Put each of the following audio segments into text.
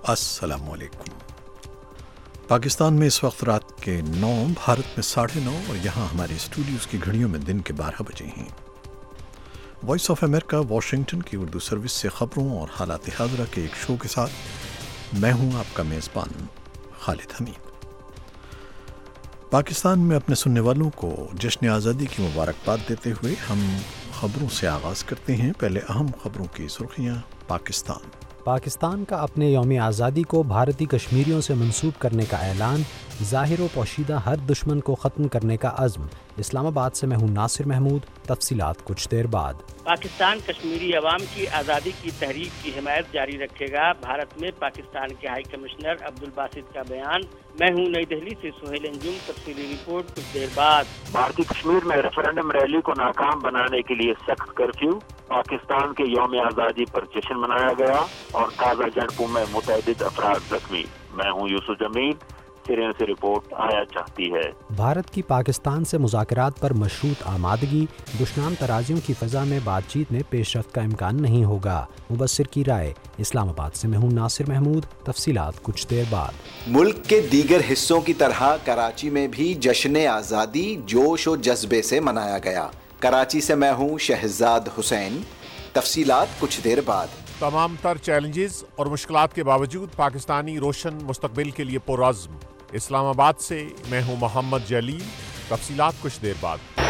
السلام علیکم۔ پاکستان میں اس وقت رات کے 9، بھارت میں 9:30 اور یہاں ہمارے اسٹوڈیوز کی گھڑیوں میں دن کے 12 بجے ہیں۔ وائس آف امریکہ واشنگٹن کی اردو سروس سے خبروں اور حالات حاضرہ کے ایک شو کے ساتھ میں ہوں آپ کا میزبان خالد حمید۔ پاکستان میں اپنے سننے والوں کو جشن آزادی کی مبارکباد دیتے ہوئے ہم خبروں سے آغاز کرتے ہیں۔ پہلے اہم خبروں کی سرخیاں۔ پاکستان کا اپنے یوم آزادی کو بھارتی کشمیریوں سے منسوب کرنے کا اعلان، ظاہر و پوشیدہ ہر دشمن کو ختم کرنے کا عزم۔ اسلام آباد سے میں ہوں ناصر محمود، تفصیلات کچھ دیر بعد۔ پاکستان کشمیری عوام کی آزادی کی تحریک کی حمایت جاری رکھے گا، بھارت میں پاکستان کے ہائی کمشنر عبدالباسط کا بیان۔ میں ہوں نئی دہلی سے سہیل انجم، تفصیلی رپورٹ کچھ دیر بعد۔ بھارتی کشمیر میں ریفرنڈم ریلی کو ناکام بنانے کے لیے سخت کرفیو، پاکستان کے یوم آزادی پر جشن منایا گیا اور تازہ جھڑپوں میں متعدد افراد زخمی۔ میں ہوں یوسف جمیل، سرین سے رپورٹ آیا چاہتی ہے۔ بھارت کی پاکستان سے مذاکرات پر مشروط آمادگی، دشنام ترازیوں کی فضا میں بات چیت میں پیش رفت کا امکان نہیں ہوگا، مبصر کی رائے۔ اسلام آباد سے میں ہوں ناصر محمود، تفصیلات کچھ دیر بعد۔ ملک کے دیگر حصوں کی طرح کراچی میں بھی جشن آزادی جوش و جذبے سے منایا گیا۔ کراچی سے میں ہوں شہزاد حسین، تفصیلات کچھ دیر بعد۔ تمام تر چیلنجز اور مشکلات کے باوجود پاکستانی روشن مستقبل کے لیے پرعزم۔ اسلام آباد سے میں ہوں محمد جلیل، تفصیلات کچھ دیر بعد۔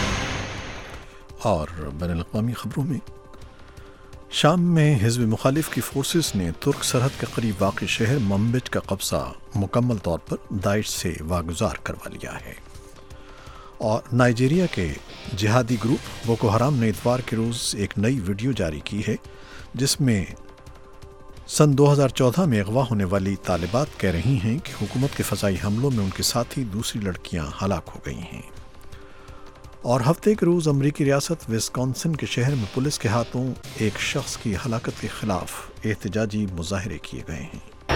اور بین الاقوامی خبروں میں، شام میں حزب مخالف کی فورسز نے ترک سرحد کے قریب واقع شہر منبج کا قبضہ مکمل طور پر داعش سے واگزار کروا لیا ہے، اور نائجیریا کے جہادی گروپ بوکو حرام نے اتوار کے روز ایک نئی ویڈیو جاری کی ہے جس میں سن 2014 میں اغوا ہونے والی طالبات کہہ رہی ہیں کہ حکومت کے فضائی حملوں میں ان کے ساتھی دوسری لڑکیاں ہلاک ہو گئی ہیں۔ اور ہفتے کے روز امریکی ریاست وسکونسن کے شہر میں پولیس کے ہاتھوں ایک شخص کی ہلاکت کے خلاف احتجاجی مظاہرے کیے گئے ہیں۔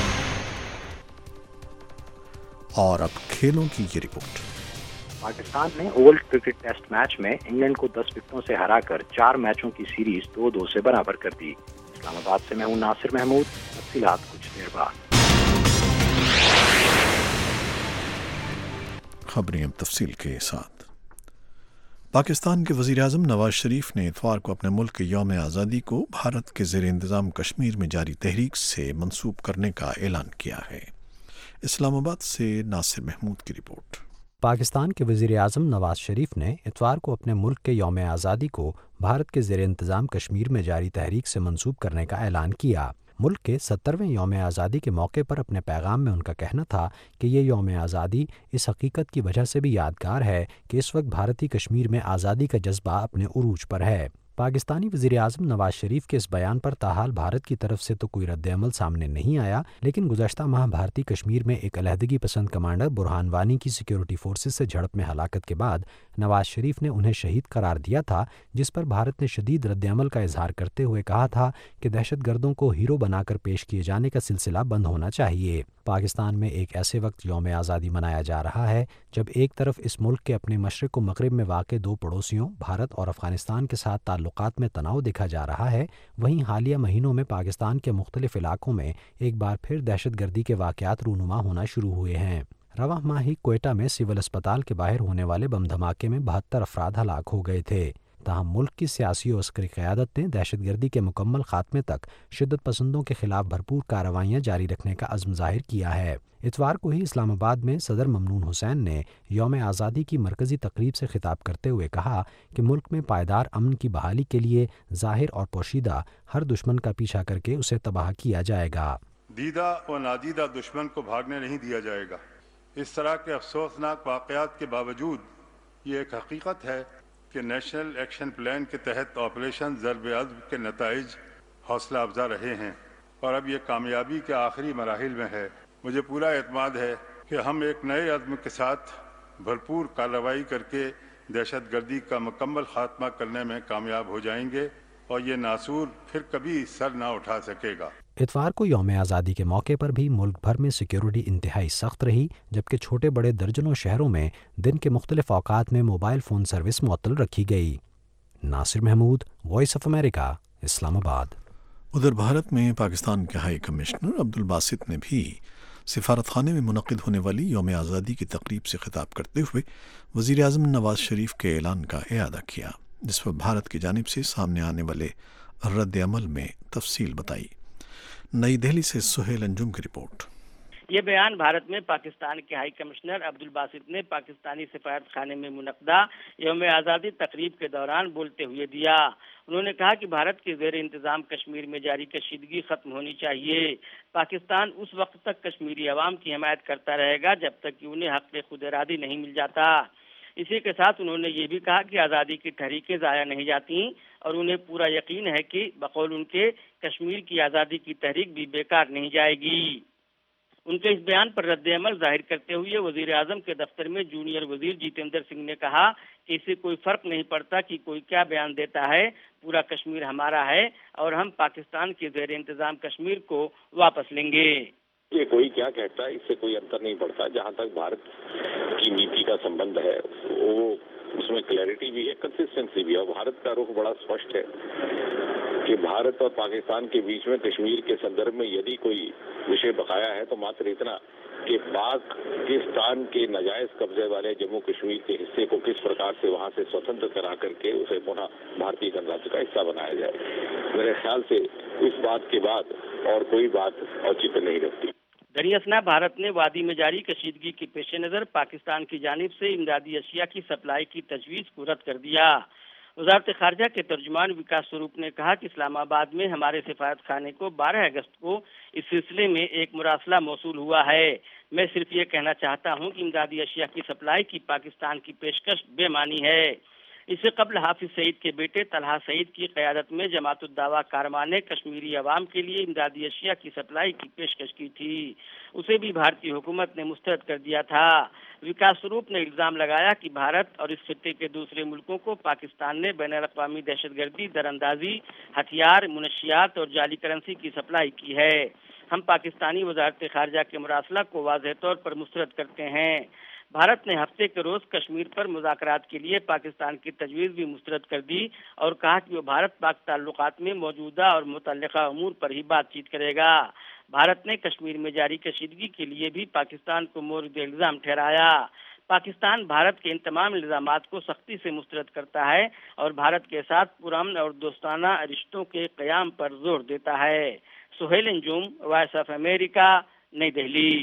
اور اب کھیلوں کی یہ رپورٹ۔ پاکستان نے اوول کرکٹ ٹیسٹ میچ میں انگلینڈ کو 10 وکٹوں سے ہرا کر 4 میچوں کی سیریز 2-2 سے برابر کر دی۔ اسلام آباد سے میں ہوں ناصر محمود، تفصیلات کچھ دیر بعد۔ خبریں اب تفصیل کے ساتھ۔ پاکستان کے وزیر اعظم نواز شریف نے اتوار کو اپنے ملک کے یوم آزادی کو بھارت کے زیر انتظام کشمیر میں جاری تحریک سے منسوب کرنے کا اعلان کیا ہے۔ اسلام آباد سے ناصر محمود کی رپورٹ۔ پاکستان کے وزیر اعظم نواز شریف نے اتوار کو اپنے ملک کے یوم آزادی کو بھارت کے زیر انتظام کشمیر میں جاری تحریک سے منسوب کرنے کا اعلان کیا۔ ملک کے 70ویں یوم آزادی کے موقع پر اپنے پیغام میں ان کا کہنا تھا کہ یہ یوم آزادی اس حقیقت کی وجہ سے بھی یادگار ہے کہ اس وقت بھارتی کشمیر میں آزادی کا جذبہ اپنے عروج پر ہے۔ پاکستانی وزیر اعظم نواز شریف کے اس بیان پر تاحال بھارت کی طرف سے تو کوئی رد عمل سامنے نہیں آیا، لیکن گزشتہ ماہ بھارتی کشمیر میں ایک علیحدگی پسند کمانڈر برہان وانی کی سیکیورٹی فورسز سے جھڑپ میں ہلاکت کے بعد نواز شریف نے انہیں شہید قرار دیا تھا، جس پر بھارت نے شدید رد عمل کا اظہار کرتے ہوئے کہا تھا کہ دہشت گردوں کو ہیرو بنا کر پیش کیے جانے کا سلسلہ بند ہونا چاہیے۔ پاکستان میں ایک ایسے وقت یوم آزادی منایا جا رہا ہے جب ایک طرف اس ملک کے اپنے مشرق و مغرب میں واقع 2 پڑوسیوں بھارت اور افغانستان کے ساتھ تعلقات میں تناؤ دیکھا جا رہا ہے، وہیں حالیہ مہینوں میں پاکستان کے مختلف علاقوں میں ایک بار پھر دہشت گردی کے واقعات رونما ہونا شروع ہوئے ہیں۔ رواں ماہ ہی کوئٹہ میں سول اسپتال کے باہر ہونے والے بم دھماکے میں 72 افراد ہلاک ہو گئے تھے۔ تاہم ملک کی سیاسی و عسکری قیادت نے دہشت گردی کے مکمل خاتمے تک شدت پسندوں کے خلاف بھرپور کارروائیاں جاری رکھنے کا عزم ظاہر کیا ہے۔ اتوار کو ہی اسلام آباد میں صدر ممنون حسین نے یوم آزادی کی مرکزی تقریب سے خطاب کرتے ہوئے کہا کہ ملک میں پائیدار امن کی بحالی کے لیے ظاہر اور پوشیدہ ہر دشمن کا پیچھا کر کے اسے تباہ کیا جائے گا۔ دیدہ و نادیدہ دشمن کو بھاگنے نہیں دیا جائے گا۔ اس طرح کے افسوسناک واقعات کے باوجود یہ ایک حقیقت ہے کہ نیشنل ایکشن پلان کے تحت آپریشن ضرب عضب کے نتائج حوصلہ افزا رہے ہیں اور اب یہ کامیابی کے آخری مراحل میں ہے۔ مجھے پورا اعتماد ہے کہ ہم ایک نئے عزم کے ساتھ بھرپور کارروائی کر کے دہشت گردی کا مکمل خاتمہ کرنے میں کامیاب ہو جائیں گے اور یہ ناسور پھر کبھی سر نہ اٹھا سکے گا۔ اتوار کو یوم آزادی کے موقع پر بھی ملک بھر میں سیکیورٹی انتہائی سخت رہی، جبکہ چھوٹے بڑے درجنوں شہروں میں دن کے مختلف اوقات میں موبائل فون سروس معطل رکھی گئی۔ Nasir Mahmood, voice of America, Islamabad. ادھر بھارت میں پاکستان کے ہائی کمشنر عبدالباسط نے بھی سفارت خانے میں منعقد ہونے والی یوم آزادی کی تقریب سے خطاب کرتے ہوئے وزیر اعظم نواز شریف کے اعلان کا اعادہ کیا، جس پر بھارت کی جانب سے سامنے آنے والے رد عمل میں تفصیل بتائی۔ نئی دہلی سے سہیل انجم کی رپورٹ۔ یہ بیان بھارت میں پاکستان کے ہائی کمشنر عبدالباسط نے پاکستانی سفارت خانے میں منعقدہ یوم آزادی تقریب کے دوران بولتے ہوئے دیا۔ انہوں نے کہا کہ بھارت کے زیر انتظام کشمیر میں جاری کشیدگی ختم ہونی چاہیے۔ پاکستان اس وقت تک کشمیری عوام کی حمایت کرتا رہے گا جب تک کہ انہیں حق خود ارادی نہیں مل جاتا۔ اسی کے ساتھ انہوں نے یہ بھی کہا کہ آزادی کی تحریکیں ضائع نہیں جاتی اور انہیں پورا یقین ہے کہ بقول ان کے کشمیر کی آزادی کی تحریک بھی بیکار نہیں جائے گی۔ ان کے اس بیان پر رد عمل ظاہر کرتے ہوئے وزیر اعظم کے دفتر میں جونیئر وزیر جتیندر سنگھ نے کہا کہ اس سے کوئی فرق نہیں پڑتا کہ کوئی کیا بیان دیتا ہے، پورا کشمیر ہمارا ہے اور ہم پاکستان کے زیر انتظام کشمیر کو واپس لیں گے۔ یہ کوئی کیا کہتا ہے اس سے کوئی انتر نہیں پڑتا۔ جہاں تک بھارت کی نیتی کا سمبند ہے وہ اس میں کلیئرٹی بھی ہے، کنسسٹنسی بھی ہے۔ بھارت کا رخ بڑا اسپشٹ ہے کہ بھارت اور پاکستان کے بیچ میں کشمیر کے سندرب میں یدی کوئی وشے بقایا ہے تو ماتر اتنا کہ پاکستان کے ناجائز قبضے والے جموں کشمیر کے حصے کو کس پرکار سے وہاں سے سوتنتر کرا کر کے اسے پناہ بھارتی گنراج کا حصہ بنایا جائے۔ میرے خیال سے اس بات کے بعد اور کوئی بات اوچت نہیں رکھتی۔ دریں بھارت نے وادی میں جاری کشیدگی کے پیش نظر پاکستان کی جانب سے امدادی اشیاء کی سپلائی کی تجویز کو رد کر دیا۔ وزارت خارجہ کے ترجمان وکاس سوروپ نے کہا کہ اسلام آباد میں ہمارے سفارت خانے کو 12 اگست کو اس سلسلے میں ایک مراسلہ موصول ہوا ہے۔ میں صرف یہ کہنا چاہتا ہوں کہ امدادی اشیاء کی سپلائی کی پاکستان کی پیشکش بے معنی ہے۔ اس سے قبل حافظ سعید کے بیٹے طلحہ سعید کی قیادت میں جماعت الدعویٰ کارواں نے کشمیری عوام کے لیے امدادی اشیاء کی سپلائی کی پیشکش کی تھی، اسے بھی بھارتی حکومت نے مسترد کر دیا تھا۔ وکاس سوروپ نے الزام لگایا کہ بھارت اور اس خطے کے دوسرے ملکوں کو پاکستان نے بین الاقوامی دہشت گردی، دراندازی، ہتھیار، منشیات اور جعلی کرنسی کی سپلائی کی ہے۔ ہم پاکستانی وزارت خارجہ کے مراسلہ کو واضح طور پر مسترد کرتے ہیں۔ بھارت نے ہفتے کے روز کشمیر پر مذاکرات کے لیے پاکستان کی تجویز بھی مسترد کر دی اور کہا کہ وہ بھارت پاک تعلقات میں موجودہ اور متعلقہ امور پر ہی بات چیت کرے گا۔ بھارت نے کشمیر میں جاری کشیدگی کے لیے بھی پاکستان کو مورد الزام ٹھہرایا۔ پاکستان بھارت کے ان تمام الزامات کو سختی سے مسترد کرتا ہے اور بھارت کے ساتھ پرامن اور دوستانہ رشتوں کے قیام پر زور دیتا ہے۔ Sohail Anjum, voice of America, New Delhi.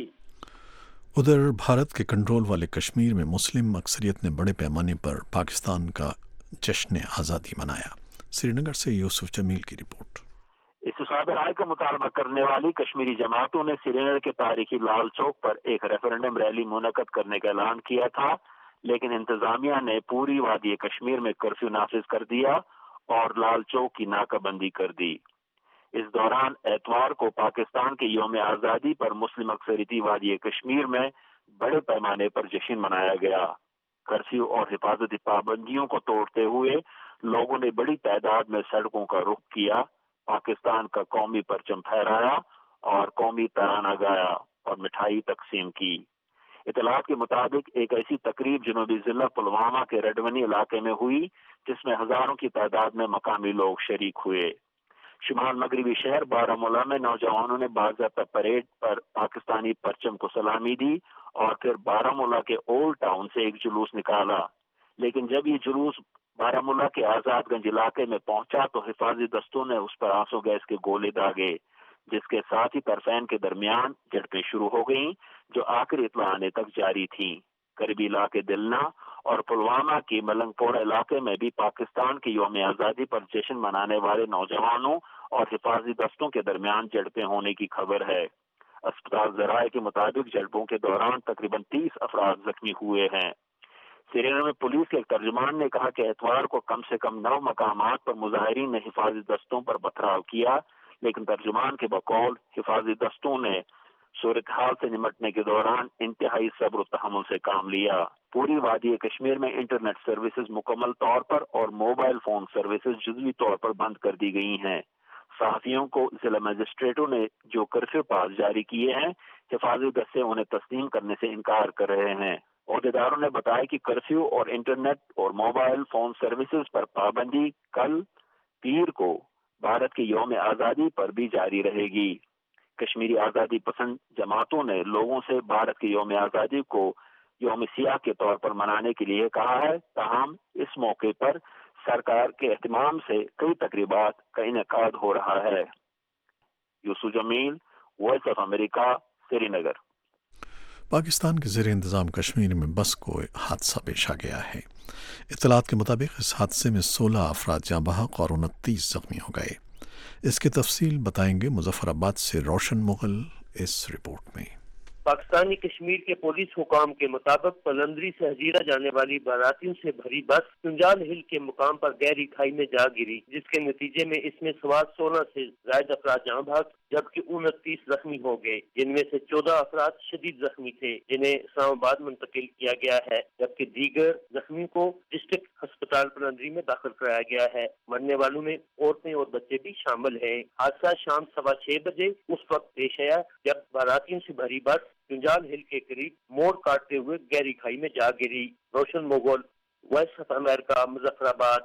ادھر بھارت کے کنٹرول والے کشمیر میں مسلم اکثریت نے بڑے پیمانے پر پاکستان کا جشن آزادی منایا۔ سری نگر سے یوسف جمیل کی رپورٹ۔ استصواب رائے کا مطالبہ کرنے والی کشمیری جماعتوں نے سری نگر کے تاریخی لال چوک پر ایک ریفرنڈم ریلی منعقد کرنے کا اعلان کیا تھا، لیکن انتظامیہ نے پوری وادی کشمیر میں کرفیو نافذ کر دیا اور لال چوک کی ناکہ بندی کر دی۔ اس دوران اتوار کو پاکستان کے یوم آزادی پر مسلم اکثریتی وادی کشمیر میں بڑے پیمانے پر جشن منایا گیا۔ کرفیو اور حفاظتی پابندیوں کو توڑتے ہوئے لوگوں نے بڑی تعداد میں سڑکوں کا رخ کیا، پاکستان کا قومی پرچم پھہرایا اور قومی ترانہ گایا اور مٹھائی تقسیم کی۔ اطلاعات کے مطابق ایک ایسی تقریب جنوبی ضلع پلوامہ کے رڈونی علاقے میں ہوئی جس میں ہزاروں کی تعداد میں مقامی لوگ شریک ہوئے۔ شمال مغربی شہر بارہمولہ میں نوجوانوں نے باضابطہ پریڈ پر پاکستانی پرچم کو سلامی دی اور پھر بارہمولہ کے اولڈ ٹاؤن سے ایک جلوس نکالا، لیکن جب یہ جلوس بارہمولہ کے آزاد گنج علاقے میں پہنچا تو حفاظتی دستوں نے اس پر آنسو گیس کے گولے داغے، جس کے ساتھ ہی طرفین کے درمیان جھڑپیں شروع ہو گئیں جو آخری اطلاع آنے تک جاری تھیں۔ قریبی علاقے دلنا اور پلوامہ کی ملنگ پورہ علاقے میں بھی پاکستان کی یوم آزادی پر جشن منانے والے نوجوانوں اور حفاظتی دستوں کے درمیان جھڑپیں ہونے کی خبر ہے۔ اسپتال ذرائع کے مطابق جھڑپوں کے دوران تقریباً 30 افراد زخمی ہوئے ہیں۔ سری نگر میں پولیس کے ایک ترجمان نے کہا کہ اتوار کو کم سے کم 9 مقامات پر مظاہرین نے حفاظتی دستوں پر پتھراؤ کیا، لیکن ترجمان کے بقول حفاظتی دستوں نے صورتحال سے نمٹنے کے دوران انتہائی صبر و تحمل سے کام لیا۔ پوری وادی کشمیر میں انٹرنیٹ سروسز مکمل طور پر اور موبائل فون سروسز جزوی طور پر بند کر دی گئی ہیں۔ صحافیوں کو ضلع مجسٹریٹوں نے جو کرفیو پاس جاری کیے ہیں، حفاظتی دستے انہیں تسلیم کرنے سے انکار کر رہے ہیں۔ عہدیداروں نے بتایا کہ کرفیو اور انٹرنیٹ اور موبائل فون سروسز پر پابندی کل پیر کو بھارت کی یوم آزادی پر بھی جاری رہے گی۔ کشمیری آزادی پسند جماعتوں نے لوگوں سے بھارت کی یوم آزادی کو یوم سیاہ کے طور پر منانے کے لیے کہا ہے، تاہم اس موقع پر سرکار کے اہتمام سے کئی تقریبات کا انعقاد ہو رہا ہے۔ Yusuf Jamil, voice of America, Srinagar. Pakistan کے زیر انتظام کشمیر میں بس کو حادثہ پیش آ گیا ہے۔ اطلاعات کے مطابق اس حادثے میں 16 افراد جاں بحق اور 29 زخمی ہو گئے۔ اس کی تفصیل بتائیں گے مظفر آباد سے روشن مغل اس رپورٹ میں۔ پاکستانی کشمیر کے پولیس حکام کے مطابق پلندری سے ہزیرہ جانے والی باراتیوں سے بھری بس کنجال ہل کے مقام پر گہری کھائی میں جا گری، جس کے نتیجے میں اس میں سوار 16 سے زائد افراد جاں بحق جبکہ 29 زخمی ہو گئے، جن میں سے 14 افراد شدید زخمی تھے جنہیں اسلام آباد منتقل کیا گیا ہے، جبکہ دیگر زخمی کو ڈسٹرکٹ ہسپتال پلندری میں داخل کرایا گیا ہے۔ مرنے والوں میں عورتیں اور بچے بھی شامل ہیں۔ حادثہ شام 6:15 بجے اس وقت پیش آیا جب باراتیوں سے بھری بس کنجال ہل کے قریب موڑ کاٹتے ہوئے گہری کھائی میں جا گری۔ Roshan Mughal, voice of America, Muzaffarabad.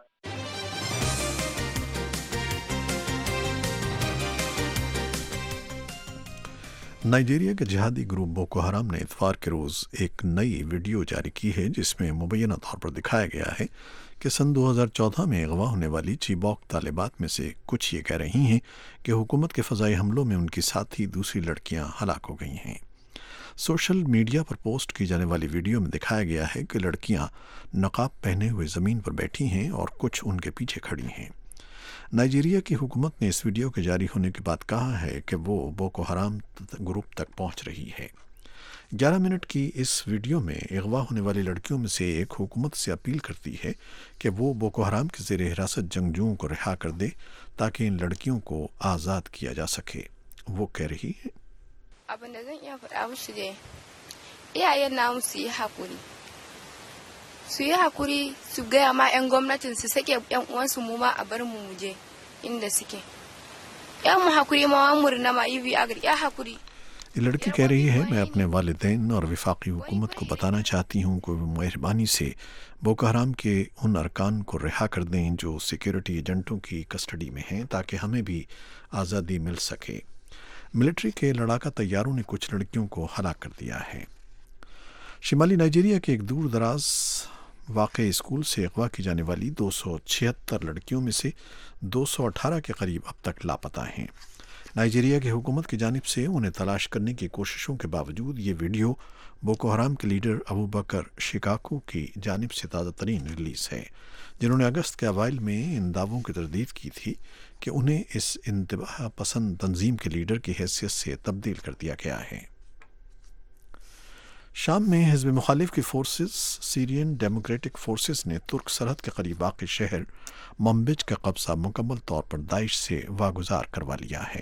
Nigeria کے جہادی گروپ بوکو حرام نے اتوار کے روز ایک نئی ویڈیو جاری کی ہے جس میں مبینہ طور پر دکھایا گیا ہے کہ سن 2014 میں اغوا ہونے والی چیبوک طالبات میں سے کچھ یہ کہہ رہی ہیں کہ حکومت کے فضائی حملوں میں ان کی ساتھی دوسری لڑکیاں ہلاک ہو گئی ہیں۔ سوشل میڈیا پر پوسٹ کی جانے والی ویڈیو میں دکھایا گیا ہے کہ لڑکیاں نقاب پہنے ہوئے زمین پر بیٹھی ہیں اور کچھ ان کے پیچھے کھڑی ہیں۔ نائجیریا کی حکومت نے اس ویڈیو کے جاری ہونے کے بعد کہا ہے کہ وہ بوکو حرام گروپ تک پہنچ رہی ہے۔ 11 منٹ کی اس ویڈیو میں اغوا ہونے والی لڑکیوں میں سے ایک حکومت سے اپیل کرتی ہے کہ وہ بوکو حرام کے زیر حراست جنگجوؤں کو رہا کر دے تاکہ ان لڑکیوں کو آزاد کیا جا سکے۔ وہ کہہ رہی ہے، abin da zan iya faɗa musu dai iyayen namu su yi hakuri su gaya ma 'yan gwamnatin su sake 'yan uwansu mu ma a bar mu muje inda suke 'yan mu hakuri ma murna ma yi agar ya hakuri۔ یہ لڑکی کہہ رہی ہے، میں اپنے والدین اور وفاقی حکومت کو بتانا چاہتی ہوں کہ وہ مہربانی سے بوکو حرام کے ان ارکان کو رہا کر دیں جو سیکیورٹی ایجنٹوں کی کسٹڈی میں ہیں تاکہ ہمیں بھی آزادی مل سکے۔ ملٹری کے لڑاکا طیاروں نے کچھ لڑکیوں کو ہلاک کر دیا ہے۔ شمالی نائجیریا کے ایک دور دراز واقع اسکول سے اغوا کی جانے والی 276 لڑکیوں میں سے 218 کے قریب اب تک لاپتہ ہیں۔ نائجیریا کی حکومت کی جانب سے انہیں تلاش کرنے کی کوششوں کے باوجود یہ ویڈیو بوکو حرام کے لیڈر ابو بکر شکاکو کی جانب سے تازہ ترین ریلیز ہے، جنہوں نے اگست کے اوائل میں ان دعووں کی تردید کی تھی کہ انہیں اس انتہا پسند تنظیم کے لیڈر کی حیثیت سے تبدیل کر دیا گیا ہے۔ شام میں حزب مخالف کی فورسز سیرین ڈیموکریٹک فورسز نے ترک سرحد کے قریب واقع شہر منبج کا قبضہ مکمل طور پر داعش سے واگزار کروا لیا ہے۔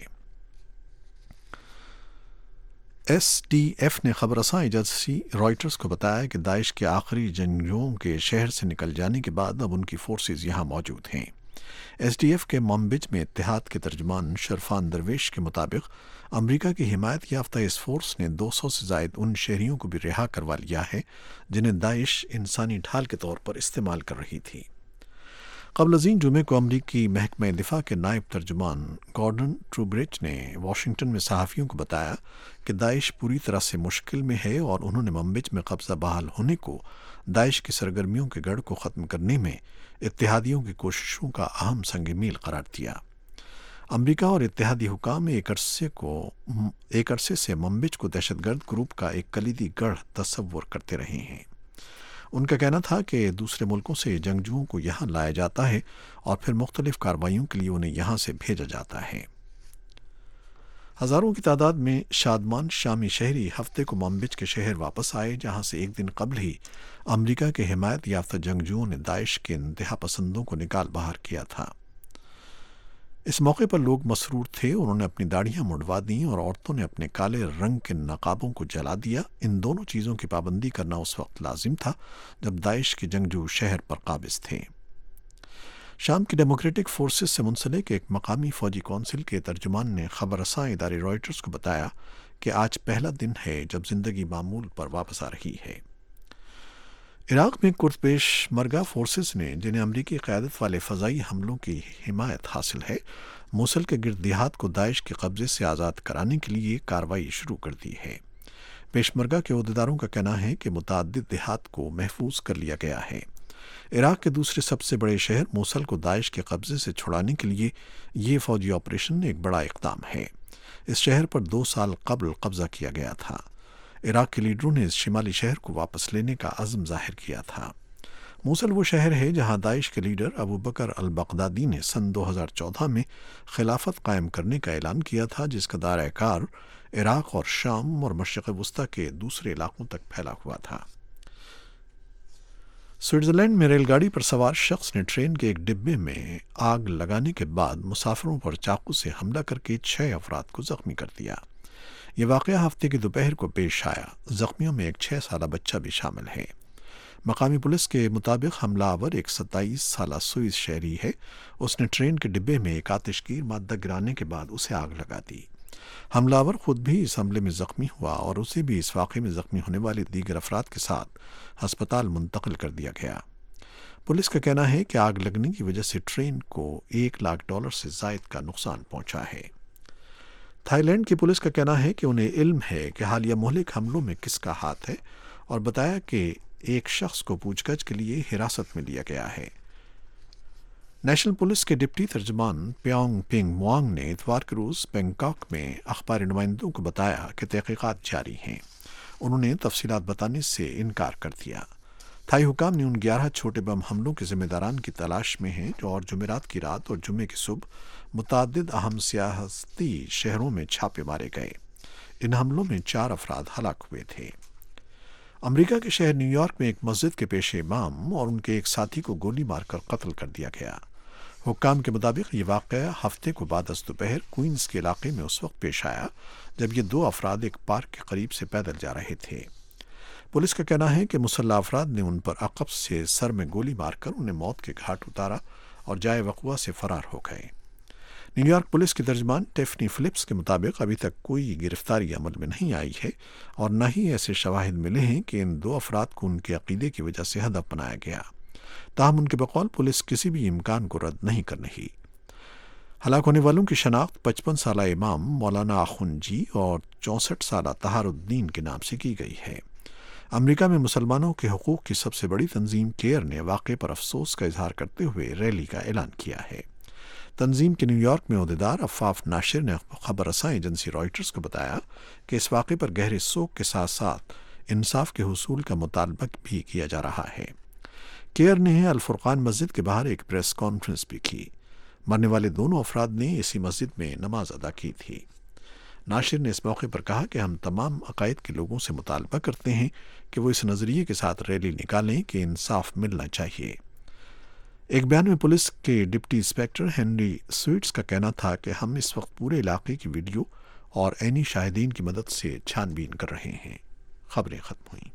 ایس ٹی ایف نے خبر رساں ایجنسی رائٹرز کو بتایا کہ داعش کے آخری جنگجوؤں کے شہر سے نکل جانے کے بعد اب ان کی فورسز یہاں موجود ہیں۔ ایس ڈی ایف کے منبج میں اتحاد کے ترجمان شرفان درویش کے مطابق امریکہ کی حمایت یافتہ اس فورس نے 200 سے زائد ان شہریوں کو بھی رہا کروا لیا ہے جنہیں داعش انسانی ڈھال کے طور پر استعمال کر رہی تھی۔ قبل ازیں جمعے کو امریکی محکمہ دفاع کے نائب ترجمان گارڈن ٹروبرچ نے واشنگٹن میں صحافیوں کو بتایا کہ داعش پوری طرح سے مشکل میں ہے اور انہوں نے منبج میں قبضہ بحال ہونے کو داعش کی سرگرمیوں کے گڑھ کو ختم کرنے میں اتحادیوں کی کوششوں کا اہم سنگ میل قرار دیا۔ امریکہ اور اتحادی حکام ایک عرصے سے منبج کو دہشت گرد گروپ کا ایک کلیدی گڑھ تصور کرتے رہے ہیں۔ ان کا کہنا تھا کہ دوسرے ملکوں سے جنگجوؤں کو یہاں لایا جاتا ہے اور پھر مختلف کارروائیوں کے لیے انہیں یہاں سے بھیجا جاتا ہے۔ ہزاروں کی تعداد میں شادمان شامی شہری ہفتے کو منبج کے شہر واپس آئے جہاں سے ایک دن قبل ہی امریکہ کے حمایت یافتہ جنگجوؤں نے داعش کے انتہا پسندوں کو نکال باہر کیا تھا۔ اس موقع پر لوگ مسرور تھے، انہوں نے اپنی داڑھیاں مڈوا دیں اور عورتوں نے اپنے کالے رنگ کے نقابوں کو جلا دیا۔ ان دونوں چیزوں کی پابندی کرنا اس وقت لازم تھا جب داعش کے جنگجو شہر پر قابض تھے۔ شام کی ڈیموکریٹک فورسز سے منسلک ایک مقامی فوجی کونسل کے ترجمان نے خبر رساں ادارے رائٹرز کو بتایا کہ آج پہلا دن ہے جب زندگی معمول پر واپس آ رہی ہے۔ عراق میں کرد پیش مرگا فورسز نے جنہیں امریکی قیادت والے فضائی حملوں کی حمایت حاصل ہے موصل کے گرد دیہات کو داعش کے قبضے سے آزاد کرانے کے لیے کارروائی شروع کر دی ہے۔ پیشمرگہ کے عہدیداروں کا کہنا ہے کہ متعدد دیہات کو محفوظ کر لیا گیا ہے۔ عراق کے دوسرے سب سے بڑے شہر موصل کو داعش کے قبضے سے چھڑانے کے لیے یہ فوجی آپریشن ایک بڑا اقدام ہے۔ اس شہر پر 2 سال قبل قبضہ کیا گیا تھا۔ عراق کے لیڈروں نے اس شمالی شہر کو واپس لینے کا عزم ظاہر کیا تھا۔ موصل وہ شہر ہے جہاں داعش کے لیڈر ابو بکر البغدادی نے سن 2014 میں خلافت قائم کرنے کا اعلان کیا تھا، جس کا دائرہ کار عراق اور شام اور مشرق وسطی کے دوسرے علاقوں تک پھیلا ہوا تھا۔ سوئٹزرلینڈ میں ریل گاڑی پر سوار شخص نے ٹرین کے ایک ڈبے میں آگ لگانے کے بعد مسافروں پر چاقو سے حملہ کر کے 6 افراد کو زخمی کر دیا۔ یہ واقعہ ہفتے کی دوپہر کو پیش آیا۔ زخمیوں میں ایک 6 سالہ بچہ بھی شامل ہے۔ مقامی پولیس کے مطابق حملہ آور ایک 27 سالہ سوئس شہری ہے۔ اس نے ٹرین کے ڈبے میں ایک آتش گیر مادہ گرانے کے بعد اسے آگ لگا دی۔ حملہ آور خود بھی اس حملے میں زخمی ہوا اور اسے بھی اس واقعے میں زخمی ہونے والے دیگر افراد کے ساتھ ہسپتال منتقل کر دیا گیا۔ پولیس کا کہنا ہے کہ آگ لگنے کی وجہ سے ٹرین کو $1,00,000 سے زائد کا نقصان پہنچا ہے۔ تھائی لینڈ کی پولیس کا کہنا ہے کہ انہیں علم ہے کہ حالیہ مہلک حملوں میں کس کا ہاتھ ہے، اور بتایا کہ ایک شخص کو پوچھ گچھ کے لیے حراست میں لیا گیا ہے۔ نیشنل پولیس کے ڈپٹی ترجمان پیونگ پنگ موانگ نے اتوار کے روز بینکاک میں اخباری نمائندوں کو بتایا کہ تحقیقات جاری ہیں۔ انہوں نے تفصیلات بتانے سے انکار کر دیا۔ تھائی حکام نے ان 11 چھوٹے بم حملوں کے ذمہ داران کی تلاش میں ہیں جو اور جمعرات کی رات اور جمعے کی صبح متعدد اہم سیاحتی شہروں میں چھاپے مارے گئے۔ ان حملوں میں 4 افراد ہلاک ہوئے تھے۔ امریکہ کے شہر نیو یارک میں ایک مسجد کے پیش امام اور ان کے ایک ساتھی کو گولی مار کر قتل کر دیا گیا۔ حکام کے مطابق یہ واقعہ ہفتے کو بعد از دوپہر کوئنز کے علاقے میں اس وقت پیش آیا جب یہ 2 افراد ایک پارک کے قریب سے پیدل جا رہے تھے۔ پولیس کا کہنا ہے کہ مسلح افراد نے ان پر عقب سے سر میں گولی مار کر انہیں موت کے گھاٹ اتارا اور جائے وقوع سے فرار ہو گئے۔ نیو یارک پولیس کے ترجمان ٹیفنی فلپس کے مطابق ابھی تک کوئی گرفتاری عمل میں نہیں آئی ہے اور نہ ہی ایسے شواہد ملے ہیں کہ ان 2 افراد کو ان کے عقیدے کی وجہ سے ہدف بنایا گیا۔ تاہم ان کے بقول پولیس کسی بھی امکان کو رد نہیں کر رہی۔ ہلاک ہونے والوں کی شناخت 55 سالہ امام مولانا آخونجی اور 64 سالہ طہار الدین کے نام سے کی گئی ہے۔ امریکہ میں مسلمانوں کے حقوق کی سب سے بڑی تنظیم کیئر نے واقعے پر افسوس کا اظہار کرتے ہوئے ریلی کا اعلان کیا ہے۔ تنظیم کے نیو یارک میں عہدیدار عفاف ناشر نے خبر رساں ایجنسی رائٹرز کو بتایا کہ اس واقعے پر گہرے سوگ کے ساتھ ساتھ انصاف کے حصول کا مطالبہ بھی کیا جا رہا ہے۔ کیئر نے الفرقان مسجد کے باہر ایک پریس کانفرنس بھی کی۔ مرنے والے دونوں افراد نے اسی مسجد میں نماز ادا کی تھی۔ ناشر نے اس موقع پر کہا کہ ہم تمام عقائد کے لوگوں سے مطالبہ کرتے ہیں کہ وہ اس نظریے کے ساتھ ریلی نکالیں کہ انصاف ملنا چاہیے۔ ایک بیان میں پولیس کے ڈپٹی انسپکٹر ہنری سویٹس کا کہنا تھا کہ ہم اس وقت پورے علاقے کی ویڈیو اور عینی شاہدین کی مدد سے چھان بین کر رہے ہیں۔ خبریں ختم ہوئیں۔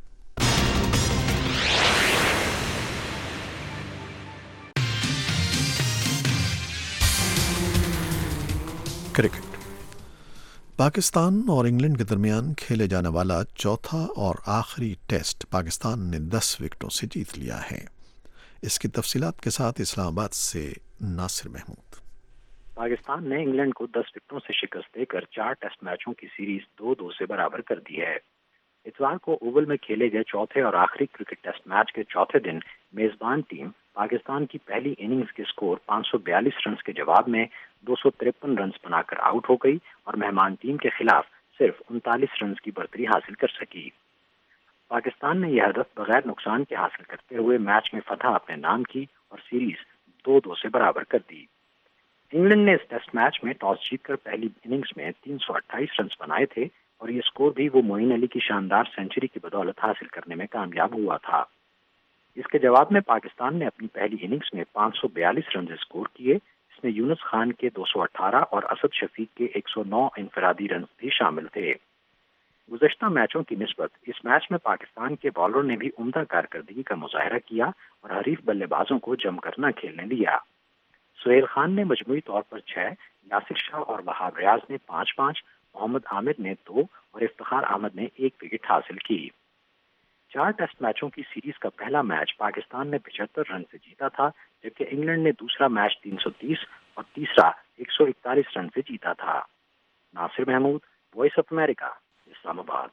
کرکٹ۔ پاکستان اور انگلینڈ کے درمیان کھیلے جانے والا چوتھا اور آخری ٹیسٹ پاکستان نے 10 وکٹوں سے جیت لیا ہے۔ اس کی تفصیلات کے ساتھ اسلام آباد سے ناصر محمود۔ پاکستان نے انگلینڈ کو 10 وکٹوں سے شکست دے کر 4 ٹیسٹ میچوں کی سیریز 2-2 سے برابر کر دی ہے۔ اتوار کو اوول میں کھیلے گئے چوتھے اور آخری کرکٹ ٹیسٹ میچ کے چوتھے دن میزبان ٹیم پاکستان کی پہلی اننگز کے سکور 542 رنز کے جواب میں 253 رنز بنا کر آؤٹ ہو گئی اور مہمان ٹیم کے خلاف صرف 39 رنز کی برتری حاصل کر سکی۔ پاکستان نے یہ ہدف بغیر نقصان کے حاصل کرتے ہوئے میچ میں فتح اپنے نام کی اور سیریز 2-2 سے برابر کر دی۔ انگلینڈ نے اس ٹیسٹ میچ میں ٹاس جیت کر پہلی اننگز میں 328 رنز بنائے تھے اور یہ سکور بھی وہ معین علی کی شاندار سینچری کی بدولت حاصل کرنے میں کامیاب ہوا تھا۔ اس کے جواب میں پاکستان نے اپنی پہلی اننگز میں 542 رنز سکور کیے، اس میں یونس خان کے 218 اور اسد شفیق کے 109 انفرادی رنز بھی شامل تھے۔ گزشتہ میچوں کی نسبت اس میچ میں پاکستان کے بالروں نے بھی عمدہ کارکردگی کا مظاہرہ کیا اور حریف بلے بازوں کو جم کر نہ کھیلنے دیا۔ سہیل خان نے مجموعی طور پر 6، یاسر شاہ اور وہاب ریاض نے 5-5، محمد عامر نے 2 اور افتخار احمد نے 1 وکٹ حاصل کی۔ 4 ٹیسٹ میچوں کی سیریز کا پہلا میچ پاکستان نے 75 رن سے جیتا تھا، جبکہ انگلینڈ نے دوسرا میچ 330 اور تیسرا 141 رن سے جیتا تھا۔ Nasir Mahmood, voice of America, Islamabad.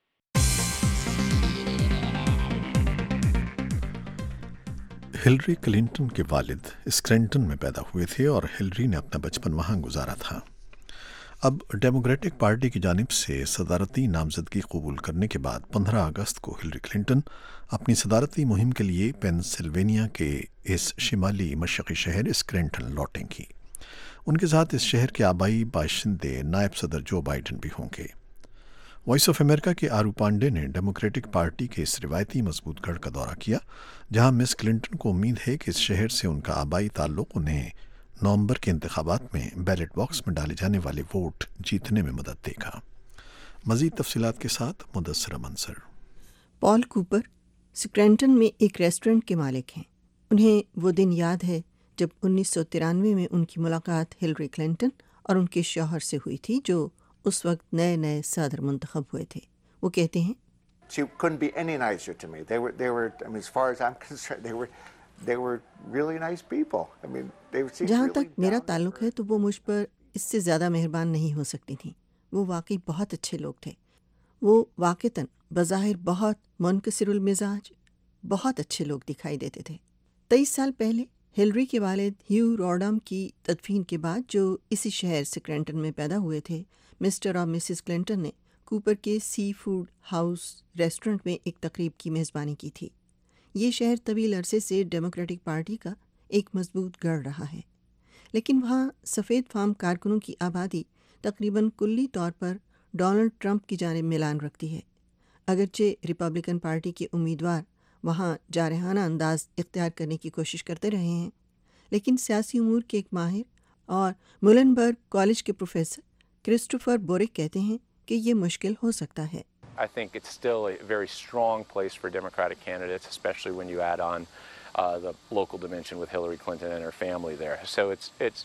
Hillary Clinton کے والد اسکرینٹن میں پیدا ہوئے تھے اور ہلری نے اپنا بچپن وہاں گزارا تھا۔ اب ڈیموکریٹک پارٹی کی جانب سے صدارتی نامزدگی قبول کرنے کے بعد 15 اگست کو ہلری کلنٹن اپنی صدارتی مہم کے لیے پینسلوینیا کے اس شمالی مشرقی شہر اسکرینٹن لوٹیں گی۔ ان کے ساتھ اس شہر کے آبائی باشندے نائب صدر جو بائیڈن بھی ہوں گے۔ وائس آف امریکہ کے آرو پانڈے نے ڈیموکریٹک پارٹی کے اس روایتی مضبوط گڑھ کا دورہ کیا، جہاں مس کلنٹن کو امید ہے کہ اس شہر سے ان کا آبائی تعلق انہیں نومبر کے انتخابات میں بیلٹ باکس میں ڈالے جانے والے ووٹ جیتنے میں مدد دے گا۔ مزید تفصیلات کے ساتھ مدثرہ منصر۔ پال کوپر سکرینٹن میں ایک ریسٹورنٹ کے مالک ہیں۔ انہیں وہ دن یاد ہے جب 1993 میں ان کی ملاقات ہلری کلنٹن اور ان کے شوہر سے ہوئی تھی، جو اس وقت نئے نئے صدر منتخب ہوئے تھے۔ وہ کہتے ہیں She couldn't be any nicer to me. They were I mean, as far as I'm concerned, they were really nice people. I mean, they seemed جہاں really تک میرا تعلق ہے تو وہ مجھ پر اس سے زیادہ مہربان نہیں ہو سکتی تھیں۔ وہ واقعی بہت اچھے لوگ تھے۔ وہ واقعتاً بظاہر بہت منکسر المزاج، بہت اچھے لوگ دکھائی دیتے تھے۔ 23 سال پہلے ہلری کے والد ہیو روڈم کی تدفین کے بعد، جو اسی شہر سکرینٹن میں پیدا ہوئے تھے، مسٹر اور مسز کلنٹن نے کوپر کے سی فوڈ ہاؤس ریسٹورنٹ میں ایک تقریب کی میزبانی کی تھی۔ یہ شہر طویل عرصے سے ڈیموکریٹک پارٹی کا ایک مضبوط گڑھ رہا ہے، لیکن وہاں سفید فام کارکنوں کی آبادی تقریباً کلی طور پر ڈونلڈ ٹرمپ کی جانب میلان رکھتی ہے۔ اگرچہ ریپبلکن پارٹی کے امیدوار وہاں جارحانہ انداز اختیار کرنے کی کوشش کرتے رہے ہیں، لیکن سیاسی امور کے ایک ماہر اور مولنبرگ کالج کے پروفیسر کرسٹوفر بورک کہتے ہیں کہ یہ مشکل ہو سکتا ہے۔ I think it's still a very strong place for Democratic candidates, especially when you add on the local dimension with Hillary Clinton and her family there. So it's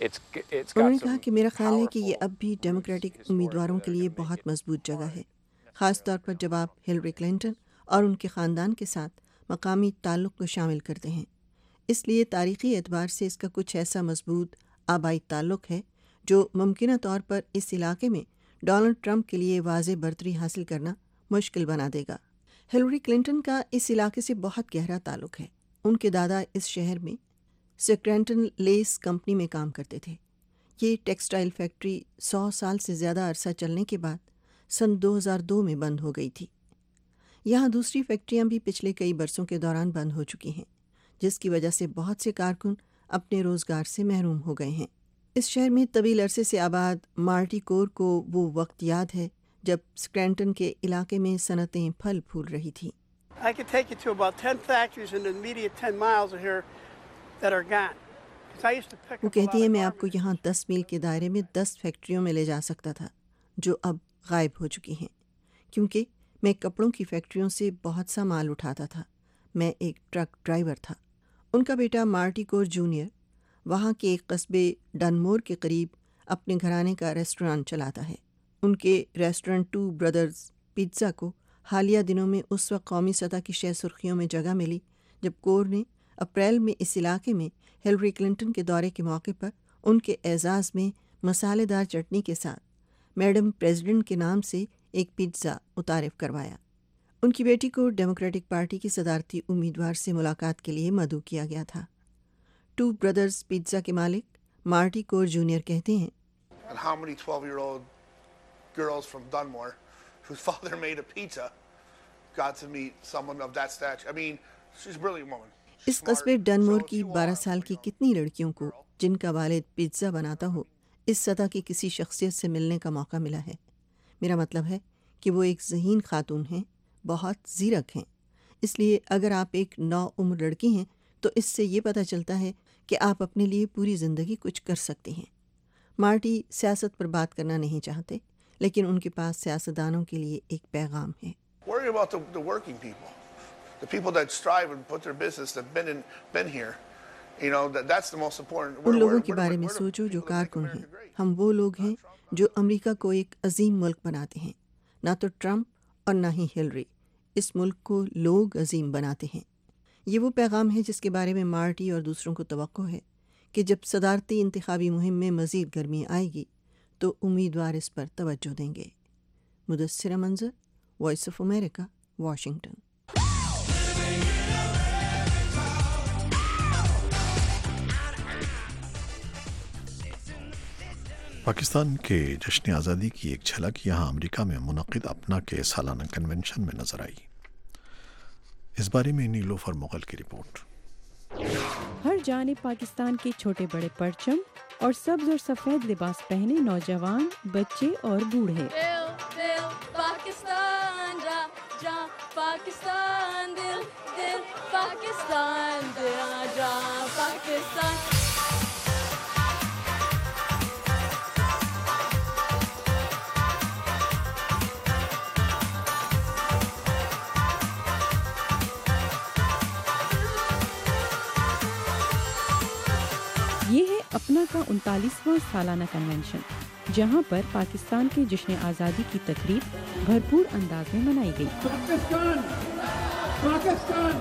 انہوں نے کہا کہ میرا خیال ہے کہ یہ اب بھی ڈیموکریٹک امیدواروں کے لیے بہت مضبوط جگہ ہے، خاص طور پر جب آپ ہلری کلنٹن اور ان کے خاندان کے ساتھ مقامی تعلق کو شامل کرتے ہیں۔ اس لیے تاریخی اعتبار سے اس کا کچھ ایسا مضبوط آبائی تعلق ہے جو ممکنہ طور پر اس علاقے میں ڈونلڈ ٹرمپ کے لیے واضح برتری حاصل کرنا مشکل بنا دے گا۔ ہلری کلنٹن کا اس علاقے سے بہت گہرا تعلق ہے۔ ان کے دادا اس شہر میں سکرینٹن لیس کمپنی میں کام کرتے تھے۔ یہ ٹیکسٹائل فیکٹری 100 سال سے زیادہ عرصہ چلنے کے بعد سن 2002 میں بند ہو گئی تھی۔ یہاں دوسری فیکٹریاں بھی پچھلے کئی برسوں کے دوران بند ہو چکی ہیں، جس کی وجہ سے بہت سے کارکن اپنے روزگار سے محروم ہو گئے ہیں۔ اس شہر میں طویل عرصے سے آباد مارٹی کور کو وہ وقت یاد ہے جب سکرینٹن کے علاقے میں صنعتیں پھل پھول رہی تھیں۔ وہ کہتی ہے میں آپ کو یہاں 10 میل کے دائرے میں 10 فیکٹریوں میں لے جا سکتا تھا جو اب غائب ہو چکی ہیں، کیونکہ میں کپڑوں کی فیکٹریوں سے بہت سا مال اٹھاتا تھا۔ میں ایک ٹرک ڈرائیور تھا۔ ان کا بیٹا مارٹی کور جونیئر وہاں کے ایک قصبے ڈنمور کے قریب اپنے گھرانے کا ریسٹورانٹ چلاتا ہے۔ ان کے ریسٹورنٹ 2 برادرز پیزا کو حالیہ دنوں میں اس وقت قومی سطح کی شہ سرخیوں میں جگہ ملی جب کور نے اپریل میں اس علاقے میں ہلری کلنٹن کے دورے کے موقع پر ان کے اعزاز میں مسالے دار چٹنی کے ساتھ میڈم پریزیڈنٹ کے نام سے ایک پیزا متعارف کروایا۔ ان کی بیٹی کو ڈیموکریٹک پارٹی کی صدارتی امیدوار سے ملاقات کے لیے مدعو کیا گیا تھا۔ 2 برادرز پیزا کے مالک مارٹی کور جونیئر کہتے ہیں girls from Dunmore whose father made a pizza got to meet someone of that stature. I mean, she's a brilliant woman. اس قصبے ڈنمور کی 12 سال کی کتنی لڑکیوں کو جن کا والد پیزا بناتا ہو اس سطح کی کسی شخصیت سے ملنے کا موقع ملا ہے۔ میرا مطلب ہے کہ وہ ایک ذہین خاتون ہیں، بہت زیرک ہیں۔ اس لیے اگر آپ ایک نوعمر لڑکی ہیں تو اس سے یہ پتہ چلتا ہے کہ آپ اپنے لیے پوری زندگی کچھ کر سکتی ہیں۔ مارٹی سیاست پر بات کرنا نہیں چاہتے، لیکن ان کے پاس سیاستدانوں کے لیے ایک پیغام ہے۔ Worry about the working people, the people that strive and put their business that been here. You know, that's the most important. ان لوگوں کے بارے میں سوچو جو کارکن ہیں۔ ہم وہ لوگ ہیں جو امریکہ کو ایک عظیم ملک بناتے ہیں، نہ تو ٹرمپ اور نہ ہی ہلری۔ اس ملک کو لوگ عظیم بناتے ہیں۔ یہ وہ پیغام ہے جس کے بارے میں مارٹی اور دوسروں کو توقع ہے کہ جب صدارتی انتخابی مہم میں مزید گرمی آئے گی تو امیدوار اس پر توجہ دیں گے۔ Mudassira Manzar, voice of America, Washington. Pakistan کے جشن آزادی کی ایک جھلک یہاں امریکہ میں منعقد اپنا کے سالانہ کنونشن میں نظر آئی۔ اس بارے میں نیلوفر مغل کی رپورٹ۔ ہر جانب پاکستان کے چھوٹے بڑے پرچم اور سبز اور سفید لباس پہنے نوجوان، بچے اور بوڑھے پاکستان جا جا پاکستان دل دل پاکستان جا جا پاکستان۔ یہ ہے اپنا کا 39واں سالانہ کنونشن، جہاں پر پاکستان کے جشن آزادی کی تقریب بھرپور انداز میں منائی گئی۔ پاکستان پاکستان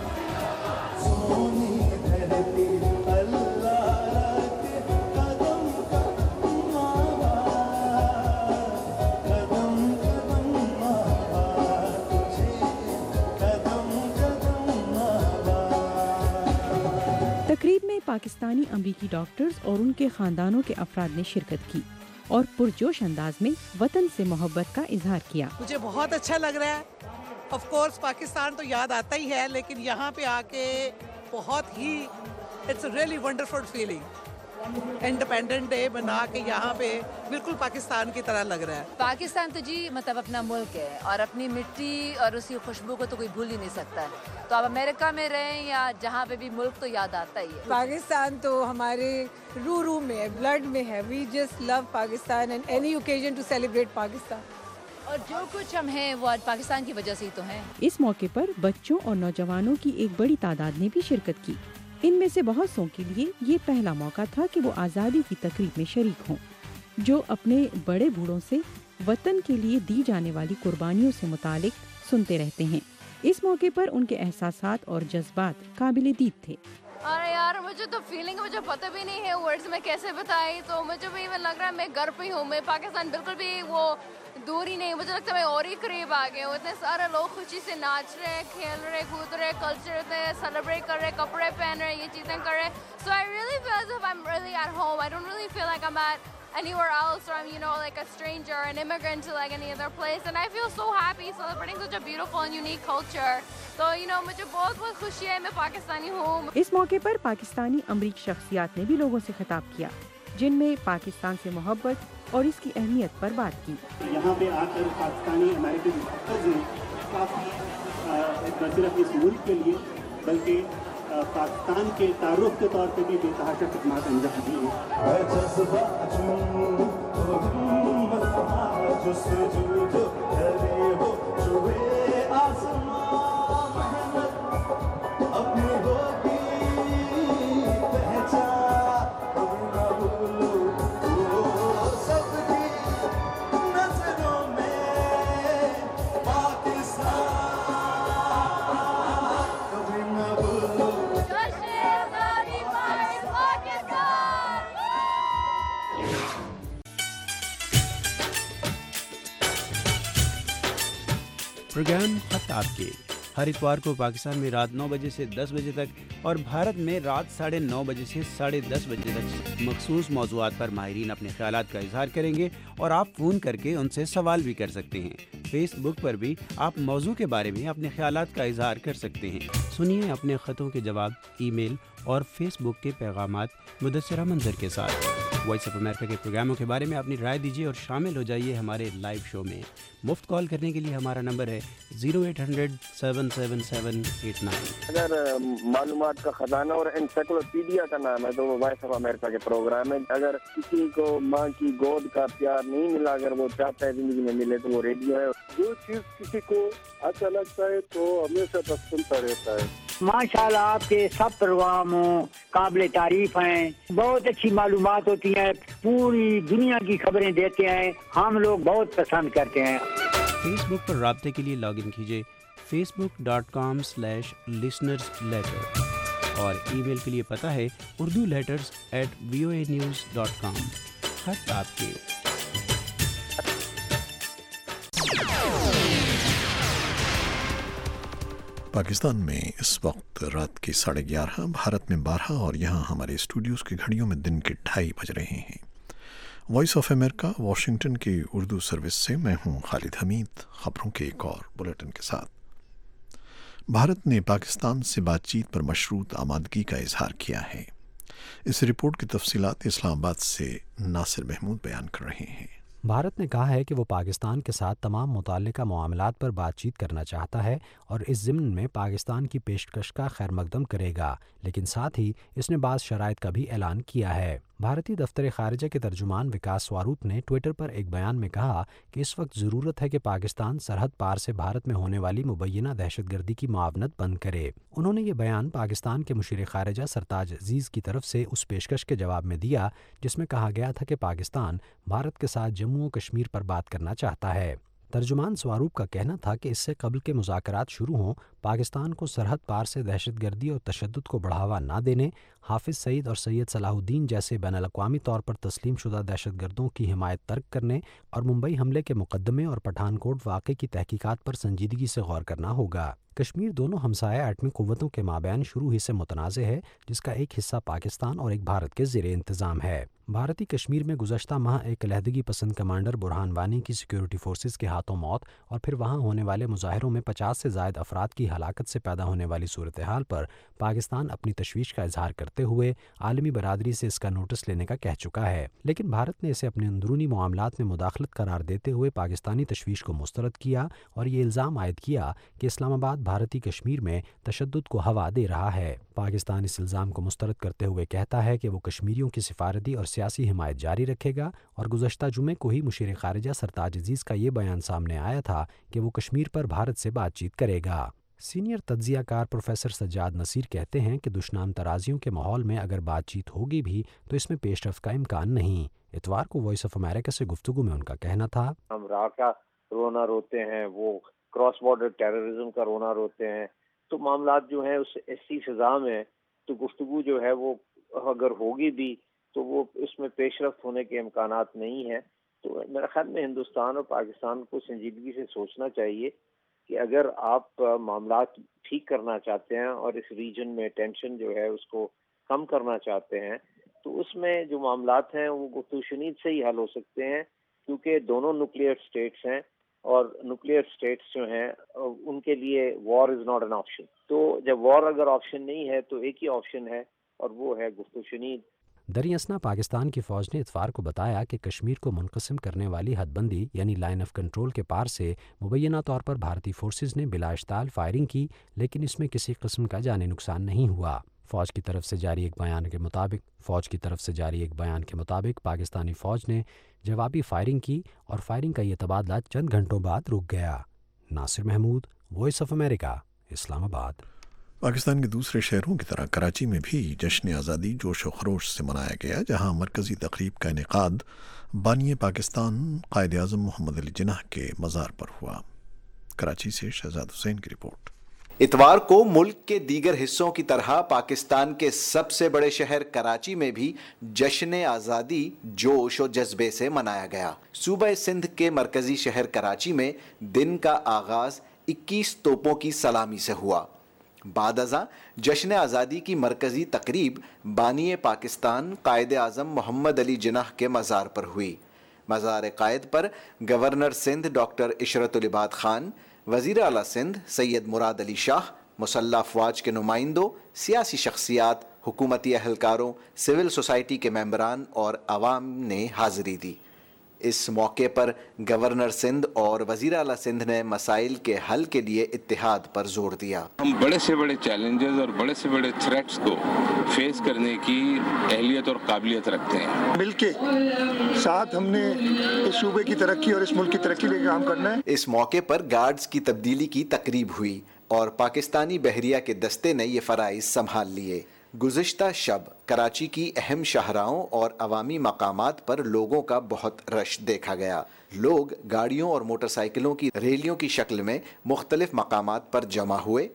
تقریب میں پاکستانی امریکی ڈاکٹرز اور ان کے خاندانوں کے افراد نے شرکت کی اور پرجوش انداز میں وطن سے محبت کا اظہار کیا۔ مجھے بہت اچھا لگ رہا ہے۔ آف کورس پاکستان تو یاد آتا ہی ہے، لیکن یہاں پہ آ کے بہت ہی it's a really wonderful feeling. Independent day بنا کے یہاں پہ بالکل پاکستان کی طرح لگ رہا ہے۔ پاکستان تو جی مطلب اپنا ملک ہے اور اپنی مٹی اور اس کی خوشبو کو تو کوئی بھول ہی نہیں سکتا ہے۔ تو آپ امریکہ میں رہیں یا جہاں پہ بھی، ملک تو یاد آتا ہی ہے۔ پاکستان تو ہمارے روح میں ہے، بلڈ میں ہے۔ We just love Pakistan and any occasion to celebrate Pakistan. اور جو کچھ ہم ہیں وہ آج پاکستان کی وجہ سے ہی تو ہیں۔ اس موقع پر بچوں اور نوجوانوں کی ایک بڑی تعداد نے بھی شرکت کی۔ ان میں سے بہت سو کے لیے یہ پہلا موقع تھا کہ وہ آزادی کی تقریب میں شریک ہوں، جو اپنے بڑے بوڑھوں سے وطن کے لیے دی جانے والی قربانیوں سے متعلق سنتے رہتے ہیں۔ اس موقع پر ان کے احساسات اور جذبات قابل دید تھے۔ اور یار مجھے تو فیلنگ مجھے پتہ بھی نہیں ہے ورڈز میں کیسے بتائی، تو مجھے بھی لگ رہا ہے میں گھر پہ ہی ہوں، میں پاکستان بالکل بھی وہ دور ہی نہیں، مجھے لگتا ہے میں اور ہی قریب آ گیا ہوں۔ اتنے سارے لوگ خوشی سے ناچ رہے، کھیل رہے، کود رہے، کلچر اتنے سیلیبریٹ کر رہے، کپڑے پہن رہے، یہ چیزیں کر رہے۔ So I really feel as if I am really at home. I don't really feel like I am at anywhere else, or I'm, you know, like a stranger or an immigrant to like any other place, and I feel so happy celebrating such a beautiful and unique culture. So, you know, مجھے بہت خوشی ہے، میں پاکستانی ہوں۔ اس موقع پر پاکستانی امریکی شخصیات نے بھی لوگوں سے خطاب کیا، جن میں پاکستان سے محبت اور اس کی اہمیت پر بات کی۔ یہاں پہ آ کر پاکستانی امریکن ڈاکٹرز نے کافی نہ صرف اس ملک کے لیے بلکہ پاکستان کے تعارف کے طور پہ بھی بے تحاشا خدمات انجام دی ہیں۔ پروگرام خط آپ کے ہر اتوار کو پاکستان میں رات 9 بجے سے 10 بجے تک اور بھارت میں رات 9:30 بجے سے 10:30 بجے تک مخصوص موضوعات پر ماہرین اپنے خیالات کا اظہار کریں گے اور آپ فون کر کے ان سے سوال بھی کر سکتے ہیں۔ فیس بک پر بھی آپ موضوع کے بارے میں اپنے خیالات کا اظہار کر سکتے ہیں۔ سنیے اپنے خطوں کے جواب ای میل اور فیس بک کے پیغامات مدثرہ منظر کے ساتھ۔ وائس آف امریکہ کے پروگراموں کے بارے میں اپنی رائے دیجیے اور شامل ہو جائیے ہمارے لائیو شو میں۔ مفت کال کرنے کے لیے ہمارا نمبر ہے 0800-777-89۔ اگر معلومات کا خزانہ اور انسائکلوپیڈیا کا نام ہے تو وہ وائس آف امریکہ کے پروگرام ہے۔ اگر کسی کو ماں کی گود کا پیار نہیں ملا، اگر وہ چاہتا ہے زندگی میں ملے تو وہ ریڈیو ہے۔ جو چیز کسی کو اچھا لگتا ہے تو ہمیشہ بس سنتا رہتا ہے۔ ماشاءاللہ آپ کے سب پروگرام قابل تعریف ہیں، بہت اچھی معلومات ہوتی ہیں، پوری دنیا کی خبریں دیتے ہیں، ہم لوگ بہت پسند کرتے ہیں۔ فیس بک پر رابطے کے لیے لاگ ان کیجیے facebook.com/listenersletter اور ای میل کے لیے پتہ ہے urduletters@voanews.com. خط آپ کے. پاکستان میں اس وقت رات کے 11:30، بھارت میں 12 اور یہاں ہمارے اسٹوڈیوز کی گھڑیوں میں دن کے 2:30 بج رہے ہیں. وائس آف امریکہ واشنگٹن کی اردو سروس سے میں ہوں خالد حمید، خبروں کے ایک اور بلیٹن کے ساتھ. بھارت نے پاکستان سے بات چیت پر مشروط آمادگی کا اظہار کیا ہے. اس رپورٹ کی تفصیلات اسلام آباد سے ناصر محمود بیان کر رہے ہیں. بھارت نے کہا ہے کہ وہ پاکستان کے ساتھ تمام متعلقہ معاملات پر بات چیت کرنا چاہتا ہے اور اس ضمن میں پاکستان کی پیشکش کا خیر مقدم کرے گا، لیکن ساتھ ہی اس نے بعض شرائط کا بھی اعلان کیا ہے. بھارتی دفتر خارجہ کے ترجمان وکاس سواروپ نے ٹویٹر پر ایک بیان میں کہا کہ اس وقت ضرورت ہے کہ پاکستان سرحد پار سے بھارت میں ہونے والی مبینہ دہشت گردی کی معاونت بند کرے. انہوں نے یہ بیان پاکستان کے مشیر خارجہ سرتاج عزیز کی طرف سے اس پیشکش کے جواب میں دیا جس میں کہا گیا تھا کہ پاکستان بھارت کے ساتھ جموں و کشمیر پر بات کرنا چاہتا ہے. ترجمان سواروپ کا کہنا تھا کہ اس سے قبل کے مذاکرات شروع ہوں، پاکستان کو سرحد پار سے دہشت گردی اور تشدد کو بڑھاوا نہ دینے، حافظ سعید اور سید صلاح الدین جیسے بین الاقوامی طور پر تسلیم شدہ دہشت گردوں کی حمایت ترک کرنے اور ممبئی حملے کے مقدمے اور پٹھان کوٹ واقعے کی تحقیقات پر سنجیدگی سے غور کرنا ہوگا. کشمیر دونوں ہمسایہ ایٹمی قوتوں کے مابین شروع ہی سے متنازع ہے، جس کا ایک حصہ پاکستان اور ایک بھارت کے زیر انتظام ہے. بھارتی کشمیر میں گزشتہ ماہ ایک علیحدگی پسند کمانڈر برہان وانی کی سیکیورٹی فورسز کے ہاتھوں موت اور پھر وہاں ہونے والے مظاہروں میں 50 سے زائد افراد کی ہلاکت سے پیدا ہونے والی صورتحال پر پاکستان اپنی تشویش کا اظہار کرتے ہوئے عالمی برادری سے اس کا نوٹس لینے کا کہہ چکا ہے، لیکن بھارت نے اسے اپنے اندرونی معاملات میں مداخلت قرار دیتے ہوئے پاکستانی تشویش کو مسترد کیا اور یہ الزام عائد کیا کہ اسلام آباد بھارتی کشمیر میں تشدد کو ہوا دے رہا ہے. پاکستان اس الزام کو مسترد کرتے ہوئے کہتا ہے کہ وہ کشمیریوں کی سفارتی اور سیاسی حمایت جاری رکھے گا اور گزشتہ جمعے کو ہی مشیر خارجہ سرتاج عزیز کا یہ بیان سامنے آیا تھا کہ وہ کشمیر پر بھارت سے بات چیت کرے گا. سینئر تجزیہ کار پروفیسر سجاد نصیر کہتے ہیں کہ دشنام ترازیوں کے ماحول میں اگر بات چیت ہوگی بھی تو اس میں پیش رفت کا امکان نہیں. اتوار کو وائس آف امریکہ سے گفتگو میں ان کا کہنا تھا، ہم راہ کا رونا روتے ہیں، وہ کراس بارڈر ٹیررزم کا رونا روتے ہیں، تو معاملات جو ہیں اس ایسی فضا میں تو گفتگو جو ہے وہ اگر ہوگی بھی تو وہ اس میں پیش رفت ہونے کے امکانات نہیں ہیں. تو میرا خیال میں ہندوستان اور پاکستان کو سنجیدگی سے سوچنا چاہیے کہ اگر آپ معاملات ٹھیک کرنا چاہتے ہیں اور اس ریجن میں ٹینشن جو ہے اس کو کم کرنا چاہتے ہیں تو اس میں جو معاملات ہیں وہ گفتگو شنید سے ہی حل ہو سکتے ہیں، کیونکہ دونوں نیوکلیئر اسٹیٹس ہیں اور نیوکلیئر اسٹیٹس جو ہیں ان کے لیے war is not an option. تو جب وار اگر آپشن نہیں ہے تو ایک ہی آپشن ہے اور وہ ہے گفتگو شنید. دریاسنا پاکستان کی فوج نے اتوار کو بتایا کہ کشمیر کو منقسم کرنے والی حد بندی یعنی لائن آف کنٹرول کے پار سے مبینہ طور پر بھارتی فورسز نے بلا اشتعال فائرنگ کی، لیکن اس میں کسی قسم کا جانی نقصان نہیں ہوا. فوج کی طرف سے جاری ایک بیان کے مطابق پاکستانی فوج نے جوابی فائرنگ کی اور فائرنگ کا یہ تبادلہ چند گھنٹوں بعد رک گیا. Nasir Mahmood, voice of America, Islamabad. Pakistan کے دوسرے شہروں کی طرح کراچی میں بھی جشن آزادی جوش و خروش سے منایا گیا، جہاں مرکزی تقریب کا انعقاد بانی پاکستان قائد اعظم محمد علی جناح کے مزار پر ہوا. کراچی سے شہزاد حسین کی رپورٹ. اتوار کو ملک کے دیگر حصوں کی طرح پاکستان کے سب سے بڑے شہر کراچی میں بھی جشن آزادی جوش و جذبے سے منایا گیا. صوبہ سندھ کے مرکزی شہر کراچی میں دن کا آغاز 21 توپوں کی سلامی سے ہوا. بعد ازاں جشن آزادی کی مرکزی تقریب بانی پاکستان قائد اعظم محمد علی جناح کے مزار پر ہوئی. مزار قائد پر گورنر سندھ ڈاکٹر عشرت العباد خان، وزیر اعلیٰ سندھ سید مراد علی شاہ، مسلح افواج کے نمائندوں، سیاسی شخصیات، حکومتی اہلکاروں، سول سوسائٹی کے ممبران اور عوام نے حاضری دی. اس موقع پر گورنر سندھ اور وزیر اعلیٰ سندھ نے مسائل کے حل کے لیے اتحاد پر زور دیا. ہم بڑے سے بڑے چیلنجز اور بڑے سے بڑے تھریٹس کو فیس کرنے کی اہلیت اور قابلیت رکھتے ہیں. مل کے ساتھ ہم نے اس شعبے کی ترقی اور اس ملک کی ترقی کے لیے کام کرنا ہے. اس موقع پر گارڈز کی تبدیلی کی تقریب ہوئی اور پاکستانی بحریہ کے دستے نے یہ فرائض سنبھال لیے. گزشتہ شب کراچی کی اہم شاہراہوں اور عوامی مقامات پر لوگوں کا بہت رش دیکھا گیا. لوگ گاڑیوں اور موٹر سائیکلوں کی ریلیوں کی شکل میں مختلف مقامات پر جمع ہوئے.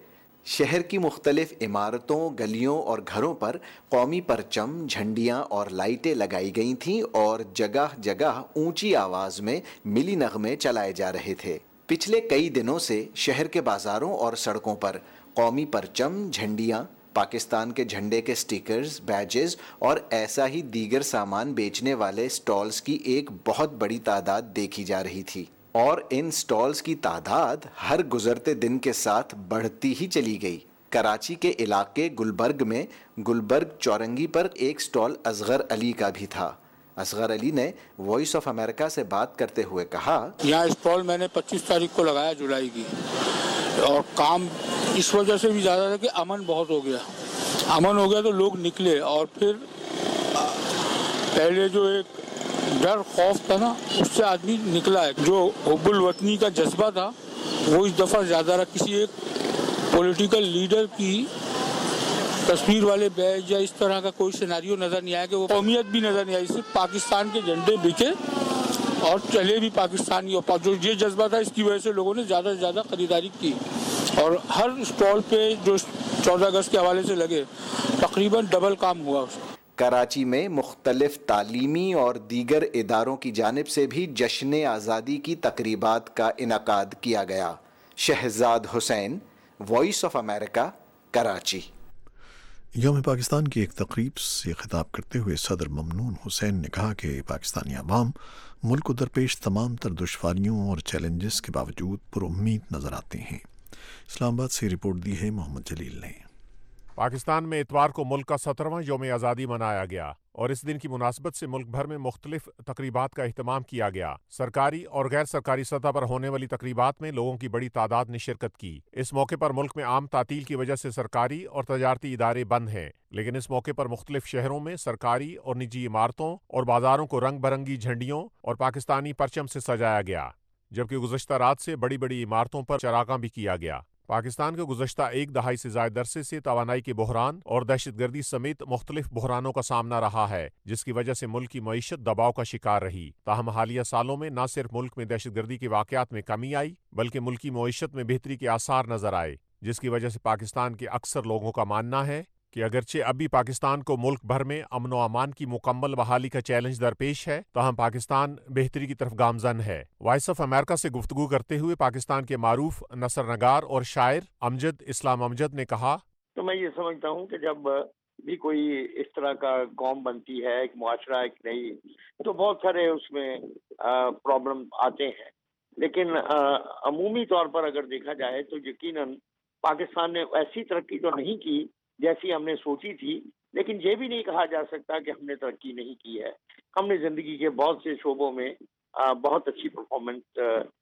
شہر کی مختلف عمارتوں، گلیوں اور گھروں پر قومی پرچم، جھنڈیاں اور لائٹیں لگائی گئی تھیں اور جگہ جگہ اونچی آواز میں ملی نغمے چلائے جا رہے تھے۔ پچھلے کئی دنوں سے شہر کے بازاروں اور سڑکوں پر قومی پرچم، جھنڈیاں، پاکستان کے جھنڈے کے سٹیکرز، بیجز اور ایسا ہی دیگر سامان بیچنے والے سٹالز کی ایک بہت بڑی تعداد دیکھی جا رہی تھی، اور ان سٹالز کی تعداد ہر گزرتے دن کے ساتھ بڑھتی ہی چلی گئی۔ کراچی کے علاقے گلبرگ میں گلبرگ چورنگی پر ایک سٹال اصغر علی کا بھی تھا۔ اصغر علی نے وائس آف امریکہ سے بات کرتے ہوئے کہا، یہاں اسٹال میں نے 25 تاریخ کو لگایا جولائی کی، اور کام اس وجہ سے بھی زیادہ تھا کہ امن بہت ہو گیا تو لوگ نکلے، اور پھر پہلے جو ایک ڈر خوف تھا نا، اس سے آدمی نکلا ہے۔ جو حب الوطنی کا جذبہ تھا وہ اس دفعہ زیادہ رہا۔ کسی ایک پولیٹیکل لیڈر کی تصویر والے بیج یا اس طرح کا کوئی سیناریو نظر نہیں آیا، کہ وہ قومیت بھی نظر نہیں آئی، صرف پاکستان کے جھنڈے بکے اور چلے بھی پاکستانی، اور جو یہ جذبہ تھا اس کی وجہ سے لوگوں نے زیادہ سے زیادہ خریداری کی، اور ہر اسٹال پہ جو 14 اگست کے حوالے سے لگے تقریباً ڈبل کام ہوا اس کا۔ کراچی میں مختلف تعلیمی اور دیگر اداروں کی جانب سے بھی جشن آزادی کی تقریبات کا انعقاد کیا گیا۔ Shahzad Hussain, voice of America, Karachi. یوم پاکستان کی ایک تقریب سے خطاب کرتے ہوئے صدر ممنون حسین نے کہا کہ پاکستانی عوام ملک کو درپیش تمام تر دشواریوں اور چیلنجز کے باوجود پر امید نظر آتے ہیں۔ اسلام آباد سے رپورٹ دی ہے محمد جلیل نے۔ پاکستان میں اتوار کو ملک کا 17واں یوم آزادی منایا گیا، اور اس دن کی مناسبت سے ملک بھر میں مختلف تقریبات کا اہتمام کیا گیا۔ سرکاری اور غیر سرکاری سطح پر ہونے والی تقریبات میں لوگوں کی بڑی تعداد نے شرکت کی۔ اس موقع پر ملک میں عام تعطیل کی وجہ سے سرکاری اور تجارتی ادارے بند ہیں، لیکن اس موقع پر مختلف شہروں میں سرکاری اور نجی عمارتوں اور بازاروں کو رنگ برنگی جھنڈیوں اور پاکستانی پرچم سے سجایا گیا، جبکہ گزشتہ رات سے بڑی بڑی عمارتوں پر چراغاں بھی کیا گیا۔ پاکستان کے گزشتہ ایک دہائی سے زائد عرصے سے توانائی کے بحران اور دہشت گردی سمیت مختلف بحرانوں کا سامنا رہا ہے، جس کی وجہ سے ملک کی معیشت دباؤ کا شکار رہی۔ تاہم حالیہ سالوں میں نہ صرف ملک میں دہشت گردی کے واقعات میں کمی آئی، بلکہ ملکی معیشت میں بہتری کے آثار نظر آئے، جس کی وجہ سے پاکستان کے اکثر لوگوں کا ماننا ہے کہ اگرچہ ابھی پاکستان کو ملک بھر میں امن و امان کی مکمل بحالی کا چیلنج درپیش ہے، تاہم پاکستان بہتری کی طرف گامزن ہے۔ وائس آف امریکہ سے گفتگو کرتے ہوئے پاکستان کے معروف نثر نگار اور شاعر امجد اسلام امجد نے کہا، تو میں یہ سمجھتا ہوں کہ جب بھی کوئی اس طرح کا قوم بنتی ہے، ایک معاشرہ ایک نئی، تو بہت سارے اس میں پرابلم آتے ہیں، لیکن عمومی طور پر اگر دیکھا جائے تو یقیناً پاکستان نے ایسی ترقی تو نہیں کی جیسی ہم نے سوچی تھی، لیکن یہ بھی نہیں کہا جا سکتا کہ ہم نے ترقی نہیں کی ہے۔ ہم نے زندگی کے بہت سے شعبوں میں بہت اچھی پرفارمنس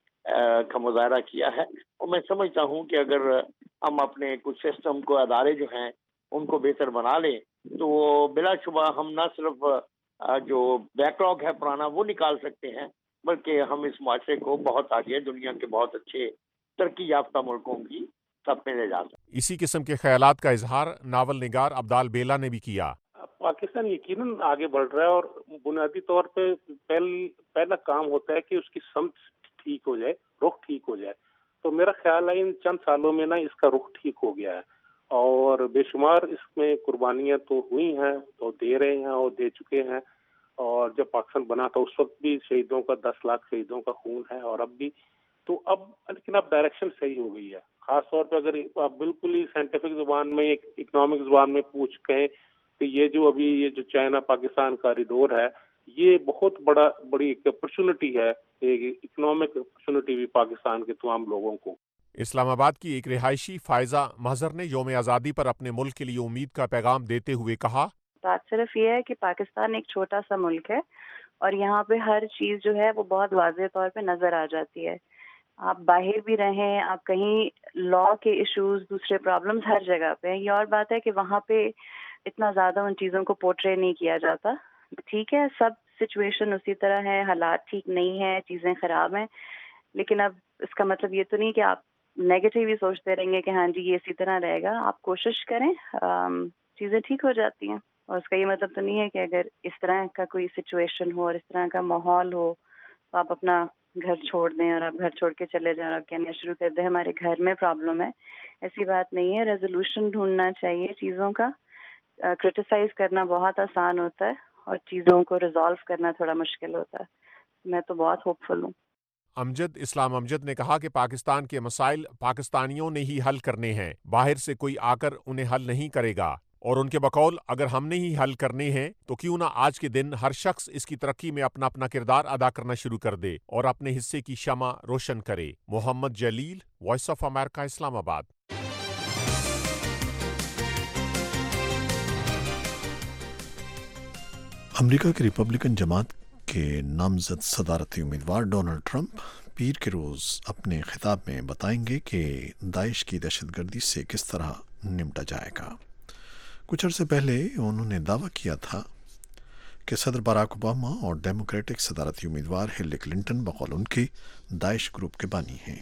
کا مظاہرہ کیا ہے، اور میں سمجھتا ہوں کہ اگر ہم اپنے کچھ سسٹم کو، ادارے جو ہیں ان کو بہتر بنا لیں تو بلا شبہ ہم نہ صرف جو بیک لاگ ہے پرانا وہ نکال سکتے ہیں، بلکہ ہم اس معاشرے کو بہت آگے دنیا کے بہت اچھے ترقی یافتہ ملکوں کی سب میں لے جا سکتے۔ اسی قسم کے خیالات کا اظہار ناول نگار عبدال بیلا نے بھی کیا۔ پاکستان یقیناً آگے بڑھ رہا ہے، اور بنیادی طور پہ پہلا کام ہوتا ہے کہ اس کی سمت ٹھیک ہو جائے، رخ ٹھیک ہو جائے۔ تو میرا خیال ہے ان چند سالوں میں نا اس کا رخ ٹھیک ہو گیا ہے، اور بے شمار اس میں قربانیاں تو ہوئی ہیں، تو دے رہے ہیں اور دے چکے ہیں، اور جب پاکستان بنا تھا اس وقت بھی شہیدوں کا 10 لاکھ شہیدوں کا خون ہے، اور اب بھی تو لیکن اب ڈائریکشن صحیح ہو گئی ہے۔ خاص طور پہ اگر آپ بالکل ہی سائنٹیفک زبان میں، اکنامک زبان میں پوچھ کہیں کہ یہ جو چائنا پاکستان کاریڈور ہے، یہ بہت بڑی ایک اپرچونٹی ہے، ایک اکنامک اپرچونٹی بھی پاکستان کے تمام لوگوں کو۔ اسلام آباد کی ایک رہائشی فائزہ مظہر نے یوم آزادی پر اپنے ملک کے لیے امید کا پیغام دیتے ہوئے کہا، بات صرف یہ ہے کہ پاکستان ایک چھوٹا سا ملک ہے، اور یہاں پہ ہر چیز جو ہے وہ بہت واضح طور پہ نظر آ جاتی ہے۔ آپ باہر بھی رہیں، آپ کہیں لا کے ایشوز، دوسرے پرابلمز ہر جگہ پہ ہیں۔ یہ اور بات ہے کہ وہاں پہ اتنا زیادہ ان چیزوں کو پورٹرے نہیں کیا جاتا۔ ٹھیک ہے، سب سچویشن اسی طرح ہے، حالات ٹھیک نہیں ہیں، چیزیں خراب ہیں، لیکن اب اس کا مطلب یہ تو نہیں کہ آپ نیگیٹو ہی سوچتے رہیں گے کہ ہاں جی یہ اسی طرح رہے گا۔ آپ کوشش کریں، چیزیں ٹھیک ہو جاتی ہیں، اور اس کا یہ مطلب تو نہیں ہے کہ اگر اس طرح کا کوئی سچویشن ہو اور اس طرح کا ماحول ہو تو آپ اپنا گھر چھوڑ دیں اور آپ گھر چھوڑ کے چلے جائیں اور کہنا شروع کر دیں ہمارے گھر میں پرابلم ہے. ایسی بات نہیں ہے. ریزولوشن ڈھونڈنا چاہیے چیزوں کا. کرٹیسائز کرنا بہت آسان ہوتا ہے اور چیزوں کو ریزالو کرنا تھوڑا مشکل ہوتا ہے. میں تو بہت ہوپ فل ہوں. امجد اسلام امجد نے کہا کہ پاکستان کے مسائل پاکستانیوں نے ہی حل کرنے ہیں، باہر سے کوئی آ کر انہیں حل نہیں کرے گا، اور ان کے بقول اگر ہم نے ہی حل کرنے ہیں تو کیوں نہ آج کے دن ہر شخص اس کی ترقی میں اپنا اپنا کردار ادا کرنا شروع کر دے اور اپنے حصے کی شمع روشن کرے. محمد جلیل، وائس آف امریکہ، اسلام آباد. امریکہ کی ریپبلکن جماعت کے نامزد صدارتی امیدوار ڈونلڈ ٹرمپ پیر کے روز اپنے خطاب میں بتائیں گے کہ داعش کی دہشت گردی سے کس طرح نمٹا جائے گا. کچھ عرصے پہلے انہوں نے دعویٰ کیا تھا کہ صدر باراک اوباما اور ڈیموکریٹک صدارتی امیدوار ہلری کلنٹن بقول ان کے داعش گروپ کے بانی ہیں.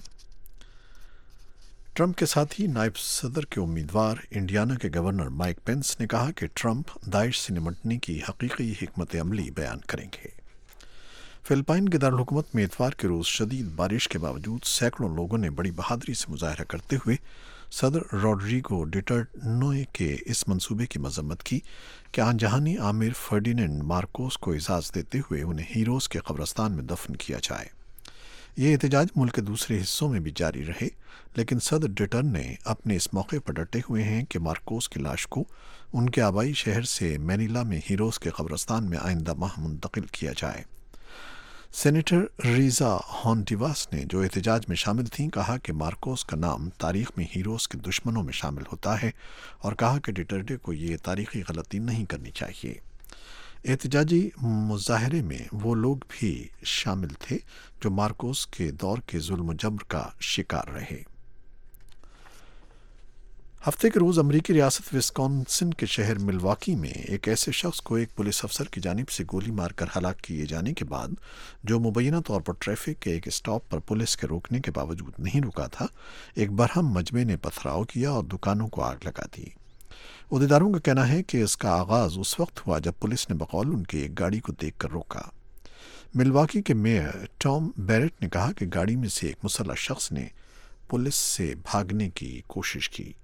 ٹرمپ کے ساتھ ہی نائب صدر کے امیدوار انڈیانا کے گورنر مائک پینس نے کہا کہ ٹرمپ داعش سے نمٹنے کی حقیقی حکمت عملی بیان کریں گے. فلپائن کے دارالحکومت میں اتوار کے روز شدید بارش کے باوجود سینکڑوں لوگوں نے بڑی بہادری سے مظاہرہ کرتے ہوئے صدر روڈریگو ڈیٹرنوئے کے اس منصوبے کی مذمت کی کہ آن جہانی عامر فرڈینینڈ مارکوس کو اعزاز دیتے ہوئے انہیں ہیروز کے قبرستان میں دفن کیا جائے. یہ احتجاج ملک کے دوسرے حصوں میں بھی جاری رہے، لیکن صدر ڈیٹرن نے اپنے اس موقع پر ڈٹے ہوئے ہیں کہ مارکوس کی لاش کو ان کے آبائی شہر سے مینیلا میں ہیروز کے قبرستان میں آئندہ ماہ منتقل کیا جائے. سینیٹر ریزا ہونٹیواس نے جو احتجاج میں شامل تھیں کہا کہ مارکوس کا نام تاریخ میں ہیروز کے دشمنوں میں شامل ہوتا ہے اور کہا کہ ڈیٹرڈے کو یہ تاریخی غلطی نہیں کرنی چاہیے. احتجاجی مظاہرے میں وہ لوگ بھی شامل تھے جو مارکوس کے دور کے ظلم و جبر کا شکار رہے. ہفتے کے روز امریکی ریاست وسکونسن کے شہر ملواکی میں ایک ایسے شخص کو ایک پولیس افسر کی جانب سے گولی مار کر ہلاک کیے جانے کے بعد جو مبینہ طور پر ٹریفک کے ایک اسٹاپ پر پولیس کے روکنے کے باوجود نہیں رکا تھا، ایک برہم مجمع نے پتھراؤ کیا اور دکانوں کو آگ لگا دی. عہدیداروں کا کہنا ہے کہ اس کا آغاز اس وقت ہوا جب پولیس نے بقول ان کی ایک گاڑی کو دیکھ کر روکا. ملواکی کے میئر ٹام بیرٹ نے کہا کہ گاڑی میں سے ایک مسلح شخص نے پولیس سے بھاگنے کی کوشش کی.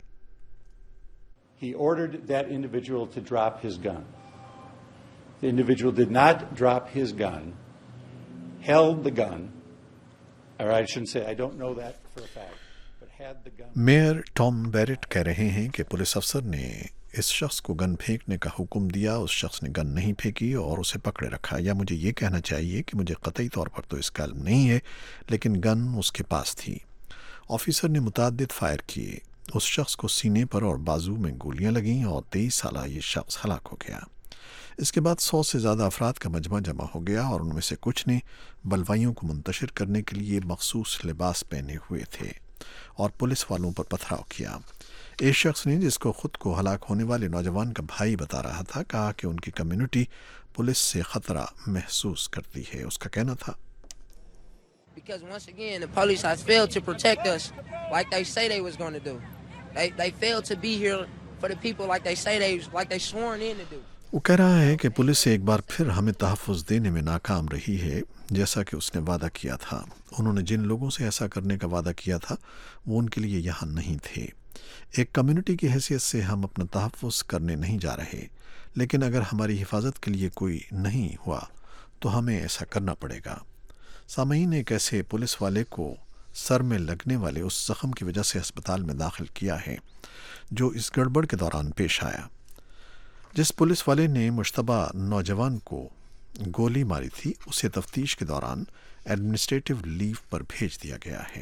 He ordered that individual to drop his gun. The individual did not drop his gun, held the gun, or I shouldn't say, I don't know that for a fact, but had the gun. Mayor Tom Barrett کہہ رہے ہیں کہ police افسر نے اس شخص کو گن پھینکنے کا حکم دیا، اس شخص نے گن نہیں پھینکی اور اسے پکڑے رکھا. یا مجھے یہ کہنا چاہیے کہ مجھے قطعی طور پر تو اس کا علم نہیں ہے، لیکن گن اس کے پاس تھی. آفیسر نے متعدد فائر کیے. اس شخص کو سینے پر اور بازو میں گولیاں لگیں اور 23 سالہ یہ شخص ہلاک ہو گیا. اس کے بعد 100 سے زیادہ افراد کا مجمع جمع ہو گیا اور ان میں سے کچھ نے بلوائیوں کو منتشر کرنے کے لیے مخصوص لباس پہنے ہوئے تھے اور پولیس والوں پر پتھراؤ کیا. ایک شخص نے جس کو خود کو ہلاک ہونے والے نوجوان کا بھائی بتا رہا تھا کہا کہ ان کی کمیونٹی پولیس سے خطرہ محسوس کرتی ہے. اس کا کہنا تھا Because once again the police has failed to protect us like they say they was going to do. They failed to be here for the people like they say they sworn in to do. وہ کہہ رہا ہے کہ police ایک بار پھر ہمیں تحفظ دینے میں ناکام رہی ہے جیسا کہ اس نے وعدہ کیا تھا. انہوں نے جن لوگوں سے ایسا کرنے کا وعدہ کیا تھا وہ ان کے لیے یہاں نہیں تھے. ایک کمیونٹی کی حیثیت سے ہم اپنا تحفظ کرنے نہیں جا رہے، لیکن اگر ہماری حفاظت کے لیے کوئی نہیں ہوا تو ہمیں ایسا کرنا پڑے گا. سامعین، ایک ایسے پولیس والے کو سر میں لگنے والے اس زخم کی وجہ سے اسپتال میں داخل کیا ہے جو اس گڑبڑ کے دوران پیش آیا. جس پولیس والے نے مشتبہ نوجوان کو گولی ماری تھی اسے تفتیش کے دوران ایڈمنسٹریٹو لیو پر بھیج دیا گیا ہے.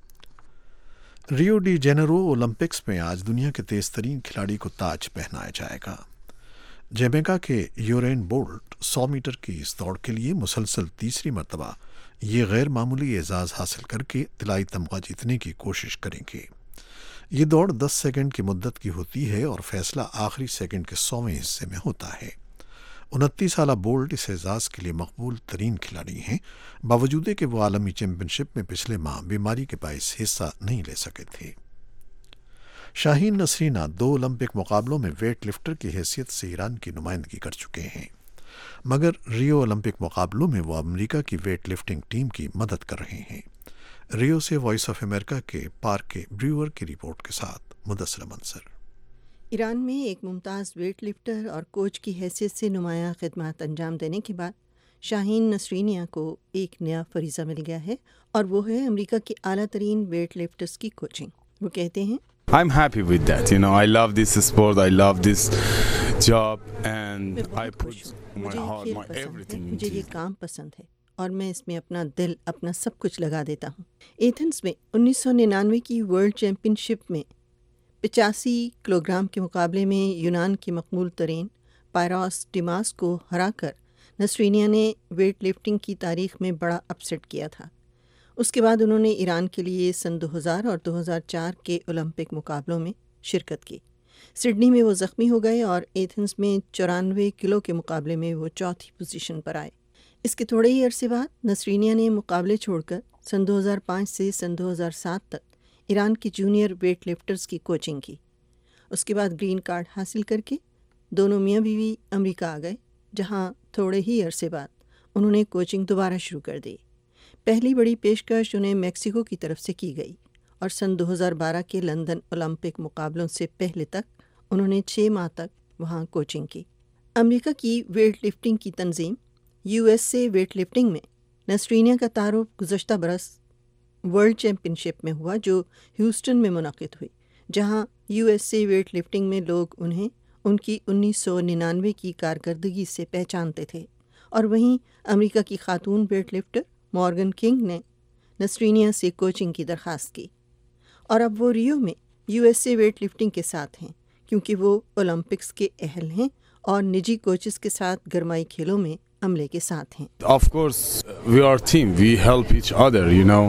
ریو ڈی جینیرو اولمپکس میں آج دنیا کے تیز ترین کھلاڑی کو تاج پہنایا جائے گا. جمیکا کے یورین بولٹ 100 میٹر کی اس دوڑ کے لیے مسلسل تیسری مرتبہ یہ غیر معمولی اعزاز حاصل کر کے طلائی تمغہ جیتنے کی کوشش کریں گے. یہ دوڑ 10 سیکنڈ کی مدت کی ہوتی ہے اور فیصلہ آخری سیکنڈ کے 100ویں حصے میں ہوتا ہے. 29 سالہ بولٹ اس اعزاز کے لیے مقبول ترین کھلاڑی ہیں، باوجود کہ وہ عالمی چیمپئن شپ میں پچھلے ماہ بیماری کے باعث حصہ نہیں لے سکے تھے. شاہین نسرینہ 2 اولمپک مقابلوں میں ویٹ لفٹر کی حیثیت سے ایران کی نمائندگی کر چکے ہیں. मगर रियो ओलंपिक मुकाबलों में वो अमेरिका की वेट लिफ्टिंग टीम की मदद कर रहे हैं। रियो से वॉइस ऑफ अमेरिका के पार्के ब्रूअर की रिपोर्ट के साथ मुदस्सिर मंसर। ईरान में एक मुमताज़ वेट लिफ्टर और कोच की हैसियत से नुमायाँ खिदमत अंजाम देने के बाद शाहीन नसरीनिया को एक नया फरीज़ा मिल गया है और वो है अमेरिका की आला तरीन वेट लिफ्टर्स की कोचिंग। वो कहते हैं, I'm happy with that. I love this sport. I love this job, and I put my heart, my everything into it. मुझे ये काम पसंद है और मैं इसमें अपना दिल, अपना सब कुछ लगा देता हूँ। एथेंस में 1999 की वर्ल्ड चैम्पियनशिप में 85 किलोग्राम के मुकाबले में यूनान के मकबूल तरीन पायरोस डिमास को हराकर नसरीनिया ने वेट लिफ्टिंग की तारीख में बड़ा अपसेट किया था। उसके बाद उन्होंने ईरान के लिए सन 2000 और 2004 के ओलंपिक मुकाबलों में शिरकत की। सिडनी में वो ज़ख्मी हो गए और एथेंस में 94 किलो के मुकाबले में वो चौथी पोजीशन पर आए। इसके थोड़े ही अरसे बाद नसरीनिया ने मुकाबले छोड़कर सन 2005 से सन 2007 तक ईरान के जूनियर वेट लिफ्टर्स की कोचिंग की। उसके बाद ग्रीन कार्ड हासिल करके दोनों मियाँ बीवी अमेरिका आ गए, जहाँ थोड़े ही अरसे बाद उन्होंने कोचिंग दोबारा शुरू कर दी। पहली बड़ी पेशकश उन्हें मेक्सिको की तरफ से की गई और सन 2012 के लंदन ओलंपिक मुकाबलों से पहले तक उन्होंने 6 माह तक वहाँ कोचिंग की। अमेरिका की वेट लिफ्टिंग की तंजीम USA वेट लिफ्टिंग में नसरीनिया का तारुफ गुज़श्ता बरस वर्ल्ड चैम्पियनशिप में हुआ, जो ह्यूस्टन में मुनक़िद हुई, जहाँ USA वेट लिफ्टिंग में लोग उन्हें उनकी 1999 की कारकर्दगी से पहचानते थे। और वहीं अमेरिका की खातून वेट लिफ्टर मॉर्गन किंग ने नसरीनिया से कोचिंग की दरख्वास्त की और अब वो रियो में USA वेट लिफ्टिंग के साथ हैं, क्योंकि वो ओलंपिक्स के अहल हैं और निजी कोचेस के साथ गरमाई खेलों में अमले के साथ हैं। Of course, we are a team. We help each other.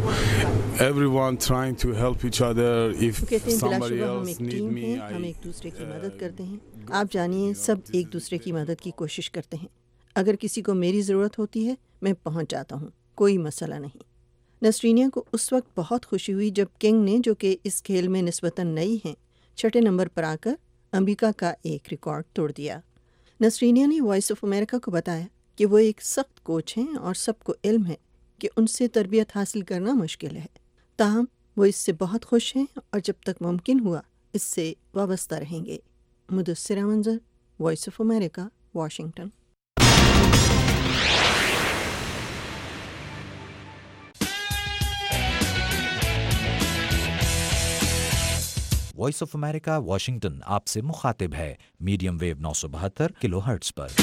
Everyone trying to help each other. If somebody else need me, हम एक दूसरे की मदद करते हैं। आप जानिए, सब एक दूसरे की मदद की कोशिश करते हैं। अगर किसी को मेरी ज़रूरत होती है, मैं पहुंच जाता हूं, कोई मसला नहीं। नसरीनिया को उस वक्त बहुत खुशी हुई जब किंग ने, जो कि इस खेल में निस्बतन नई हैं, 6ठे नंबर पर आकर अमेरिका का एक रिकॉर्ड तोड़ दिया। नसरीनिया ने वॉइस ऑफ अमेरिका को बताया कि वो एक सख्त कोच हैं और सबको इल्म है कि उनसे तरबियत हासिल करना मुश्किल है, ताहम वो इससे बहुत खुश हैं और जब तक मुमकिन हुआ इससे वाबस्ता रहेंगे। Mudassir Manzar, voice of America, Washington. Voice of America Washington आपसे मुखातिब है मीडियम वेव 972 किलोहर्ट्ज़ पर।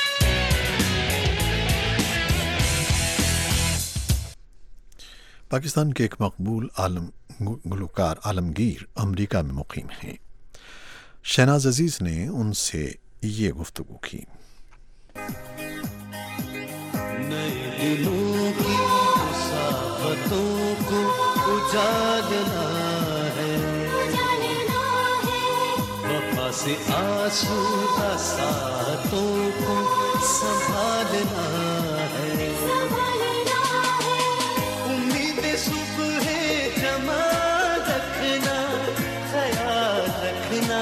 पाकिस्तान के एक मकबूल गुलकार आलमगीर अमेरिका में मुकीम हैं। शहनाज अजीज ने उनसे ये गुफ्तगू की। नए दिलों की मुसाफतों को उजाड़ना है, वफा से आसूदा सातों को संभालना है, उम्मीदें सुबह जमा रखना, ख्याल रखना,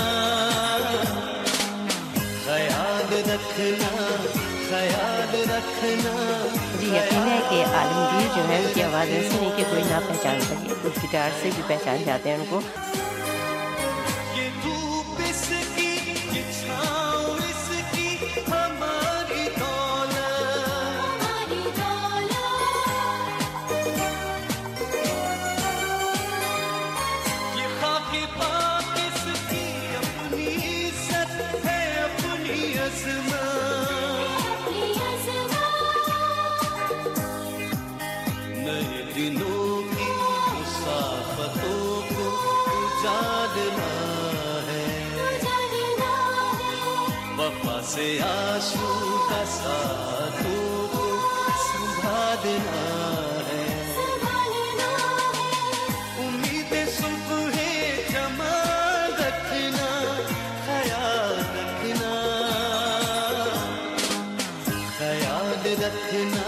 ख्याल रखना, ख्याल रखना। मुझे यकीन है कि आलमगीर जो है उनकी आवाज़ ऐसी नहीं कि कोई ना पहचान सके, उस गिटार से भी पहचान जाते हैं उनको। ये धूप इसकी, ये छाँव इसकी, हमारी दौलत, ये खाके पाक इसकी, अपनी इज़्ज़त है, अपनी अज़मत। नए दिनों की मुसाफतों को उजाड़ना है, वफा से आशूदा साथों को संभालना है, उम्मीदें सुबह जमा रखना, ख्याल रखना, ख्याल रखना,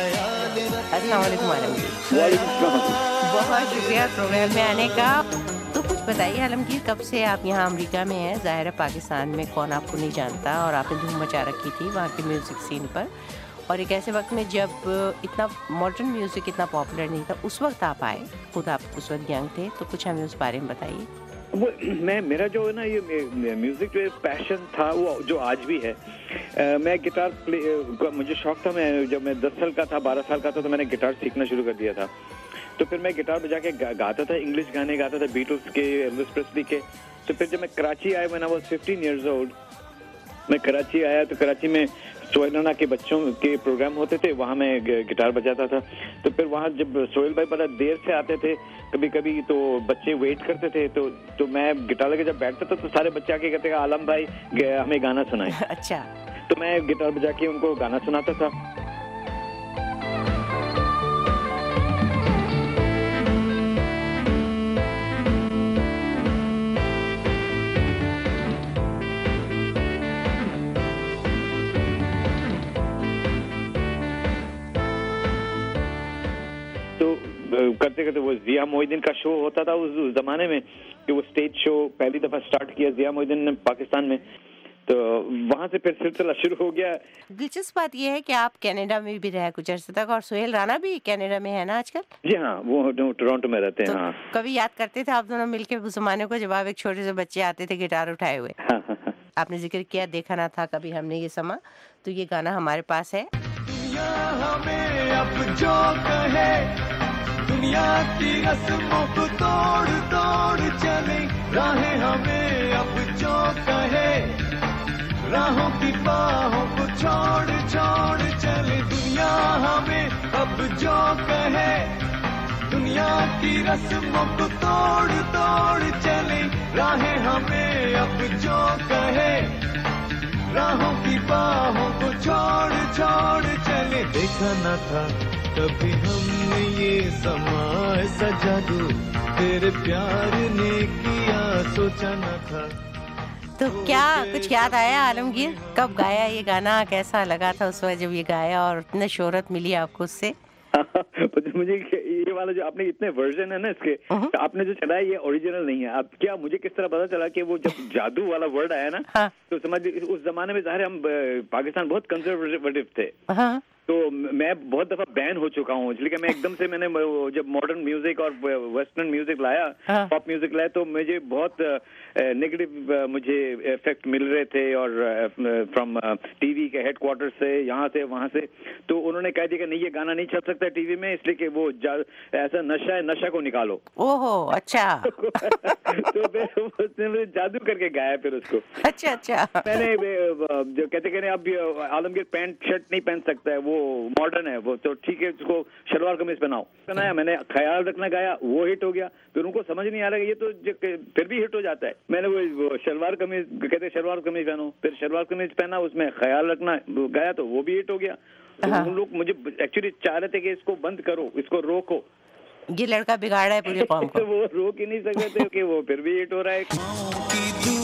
ख्याल रखना। अस्सलाम वालेकुम आलमगीर। बहुत शुक्रिया प्रोग्राम में आने का। تو کچھ بتائیے عالمگیر، کب سے آپ یہاں امریکہ میں ہیں؟ ظاہر ہے پاکستان میں کون آپ کو نہیں جانتا، اور آپ نے دھوم مچا رکھی تھی وہاں کے میوزک سین پر، اور ایک ایسے وقت میں جب اتنا ماڈرن میوزک اتنا پاپولر نہیں تھا، اس وقت آپ آئے، خود آپ اس وقت ینگ تھے، تو کچھ ہمیں اس بارے میں بتائیے۔ میرا جو ہے نا یہ میوزک جو پیشن تھا وہ جو آج بھی ہے، میں گٹار مجھے شوق تھا، میں جب میں 10 سال کا تھا 12 سال کا تھا تو میں نے گٹار سیکھنا شروع کر دیا تھا، تو پھر میں گٹار بجا کے گاتا تھا، انگلش گانے گاتا تھا، بیٹلز کے، ایلوس پریسلی کے۔ تو پھر جب میں کراچی آیا، when I was 15 years old، میں کراچی آیا تو کراچی میں سہیل رانا کے بچوں کے پروگرام ہوتے تھے، وہاں میں گٹار بجاتا تھا۔ تو پھر وہاں جب سہیل بھائی بڑا دیر سے آتے تھے کبھی کبھی، تو بچے ویٹ کرتے تھے، تو میں گٹار لے کے جب بیٹھتا تھا تو سارے بچے آ کے کہتے عالم بھائی ہمیں گانا سنائیں۔ اچھا، تو میں گٹار بجا کے ان کو گانا سناتا تھا۔ کرتے کرتے وہ ضیاء محی الدین کا شو ہوتا تھا اس زمانے میں، کہ وہ اسٹیج شو پہلی دفعہ سٹارٹ کیا ضیاء محی الدین نے پاکستان میں، تو وہاں سے پھر سلسلہ شروع ہو گیا۔ دلچسپ بات یہ ہے کہ آپ کینیڈا میں بھی رہے کچھ عرصے تک، اور سہیل رانا بھی کینیڈا میں ہے نا آج کل؟ جی ہاں، وہ ٹورانٹو میں رہتے ہیں۔ ہاں، کبھی یاد کرتے تھے آپ دونوں مل کے اس زمانے کو جب آپ ایک چھوٹے سے بچے آتے تھے گٹار اٹھائے ہوئے؟ آپ نے ذکر کیا دیکھا نہ تھا کبھی ہم نے یہ سما، تو یہ گانا ہمارے پاس ہے۔ دنیا ہمیں اب جو کہے، دنیا کی رسموں کو توڑ توڑ چلے، راہیں ہمیں اب جو کہے، راہوں کی باہوں کو چھوڑ چھوڑ چلے، دنیا ہمیں اب جو کہے، دنیا کی رسموں کو توڑ توڑ چلے، راہیں ہمیں اب جو کہے، راہوں کی باہوں کو چھوڑ چھوڑ چلے۔ دیکھا نہ تھا کبھی ہم نے یہ سما، ایسا جادو تیرے پیار نے کیا، سوچا نہ تھا۔ تو کیا کچھ یاد آیا عالمگیر، کب گایا یہ گانا، کیسا لگا تھا اس وقت جب یہ گایا، اور اتنے شہرت ملی آپ کو اس سے؟ مجھے یہ والا جو آپ نے اتنے ورژن ہے نا اس کے، آپ نے جو چلایا یہ اوریجنل نہیں ہے۔ اب کیا مجھے کس طرح پتا چلا کہ وہ جب جادو والا ورڈ آیا نا، تو سمجھ اس زمانے میں ظاہر ہم پاکستان بہت کنزرویٹو تھے، تو میں بہت دفعہ بین ہو چکا ہوں، اس لیے کہ میں ایک دم سے میں نے جب ماڈرن میوزک اور ویسٹرن میوزک لایا، پاپ میوزک لایا، تو مجھے بہت نیگیٹو مجھے افیکٹ مل رہے تھے، اور فرام ٹی وی کے ہیڈ کوارٹر سے، یہاں سے وہاں سے، تو انہوں نے کہہ دیا کہ نہیں یہ گانا نہیں چل سکتا ٹی وی میں، اس لیے کہ وہ ایسا نشہ ہے، نشہ کو نکالو۔ اوہو، اچھا۔ تو پھر جادو کر کے گایا پھر اس کو۔ اچھا اچھا، میں نے جو کہتے کہ اب عالمگیر پینٹ شرٹ نہیں پہن سکتا ہے، وہ ماڈرن ہے وہ، تو ٹھیک ہے اس کو شلوار قمیض پہناؤ، بنایا میں نے، خیال رکھنا گایا، وہ ہٹ ہو گیا، پھر ان کو سمجھ نہیں آ رہا کہ یہ تو پھر بھی ہٹ ہو جاتا ہے۔ میں نے وہ شلوار قمیض کہتے شلوار قمیض پہنو، پھر شلوار قمیض پہنا، اس میں خیال رکھنا گایا تو وہ بھی ہٹ ہو گیا۔ ان لوگ مجھے ایکچولی چاہ رہے تھے کہ اس کو بند کرو، اس کو روکو، یہ لڑکا بگاڑا ہے پوری قوم کو۔ وہ روک ہی نہیں سکتے تھے کہ وہ پھر بھی ہٹ ہو رہا ہے۔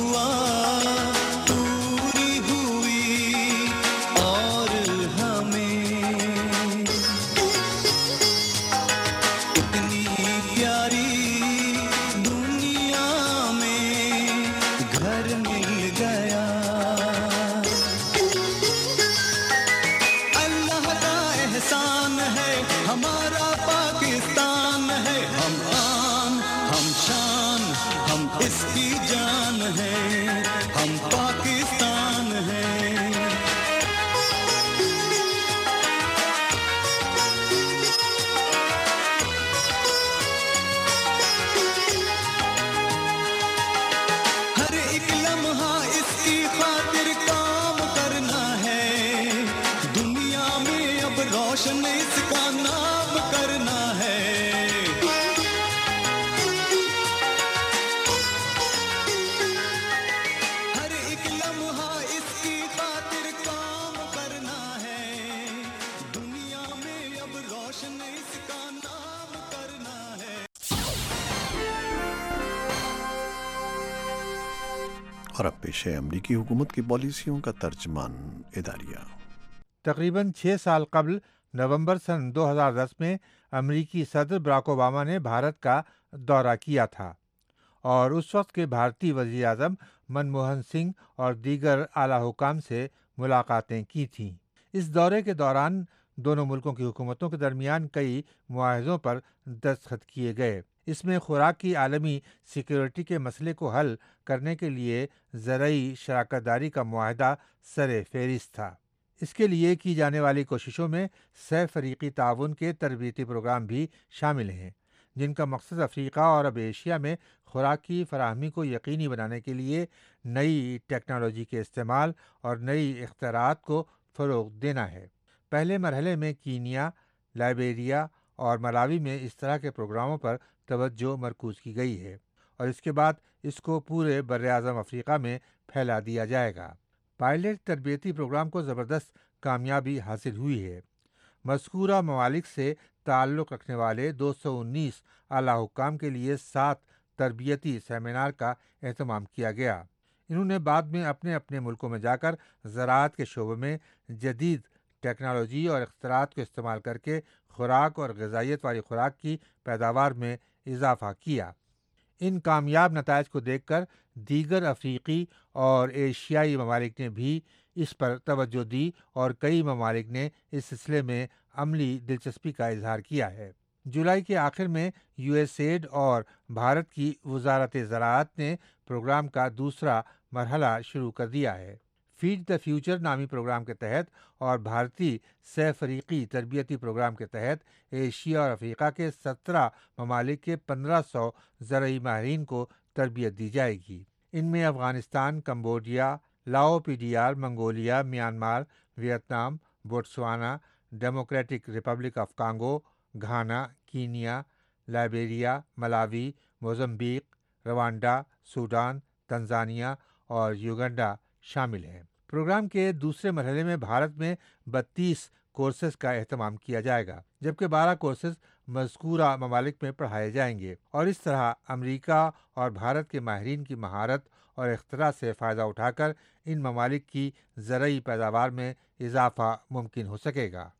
اور اب پیش ہے امریکی حکومت کی پالیسیوں کا ترجمان اداریہ۔ تقریباً 6 سال قبل نومبر سن 2010 میں امریکی صدر براک اوباما نے بھارت کا دورہ کیا تھا، اور اس وقت کے بھارتی وزیر اعظم منموہن سنگھ اور دیگر اعلیٰ حکام سے ملاقاتیں کی تھیں۔ اس دورے کے دوران دونوں ملکوں کی حکومتوں کے درمیان کئی معاہدوں پر دستخط کیے گئے۔ اس میں خوراک کی عالمی سیکیورٹی کے مسئلے کو حل کرنے کے لیے زرعی شراکت داری کا معاہدہ سر فہرست تھا۔ اس کے لیے کی جانے والی کوششوں میں 6 فریقی تعاون کے تربیتی پروگرام بھی شامل ہیں، جن کا مقصد افریقہ اور اب ایشیا میں خوراک کی فراہمی کو یقینی بنانے کے لیے نئی ٹیکنالوجی کے استعمال اور نئی اختراعات کو فروغ دینا ہے۔ پہلے مرحلے میں کینیا، لائبیریا اور ملاوی میں اس طرح کے پروگراموں پر توجہ مرکوز کی گئی ہے، اور اس کے بعد اس کو پورے براعظم افریقہ میں پھیلا دیا جائے گا۔ پائلٹ تربیتی پروگرام کو زبردست کامیابی حاصل ہوئی ہے۔ مذکورہ ممالک سے تعلق رکھنے والے 219 اعلیٰ حکام کے لیے 7 تربیتی سیمینار کا اہتمام کیا گیا۔ انہوں نے بعد میں اپنے اپنے ملکوں میں جا کر زراعت کے شعبے میں جدید ٹیکنالوجی اور اختراعات کو استعمال کر کے خوراک اور غذائیت والی خوراک کی پیداوار میں اضافہ کیا۔ ان کامیاب نتائج کو دیکھ کر دیگر افریقی اور ایشیائی ممالک نے بھی اس پر توجہ دی اور کئی ممالک نے اس سلسلے میں عملی دلچسپی کا اظہار کیا ہے۔ جولائی کے آخر میں یو ایس ایڈ اور بھارت کی وزارت زراعت نے پروگرام کا دوسرا مرحلہ شروع کر دیا ہے۔ فیڈ دا فیوچر نامی پروگرام کے تحت اور بھارتی 6 فریقی تربیتی پروگرام کے تحت ایشیا اور افریقہ کے 17 ممالک کے 1500 زرعی ماہرین کو تربیت دی جائے گی۔ ان میں Afghanistan, Cambodia, Lao P D R, Mongolia, Myanmar, Vietnam, Botswana, Democratic Republic of Congo, Ghana, Kenya, Liberia, Malawi, Mozambique, Rwanda, Sudan, Tanzania اور یوگنڈا شامل ہیں۔ پروگرام کے دوسرے مرحلے میں بھارت میں 32 کورسز کا اہتمام کیا جائے گا، جبکہ 12 کورسز مذکورہ ممالک میں پڑھائے جائیں گے، اور اس طرح امریکہ اور بھارت کے ماہرین کی مہارت اور اختراع سے فائدہ اٹھا کر ان ممالک کی زرعی پیداوار میں اضافہ ممکن ہو سکے گا۔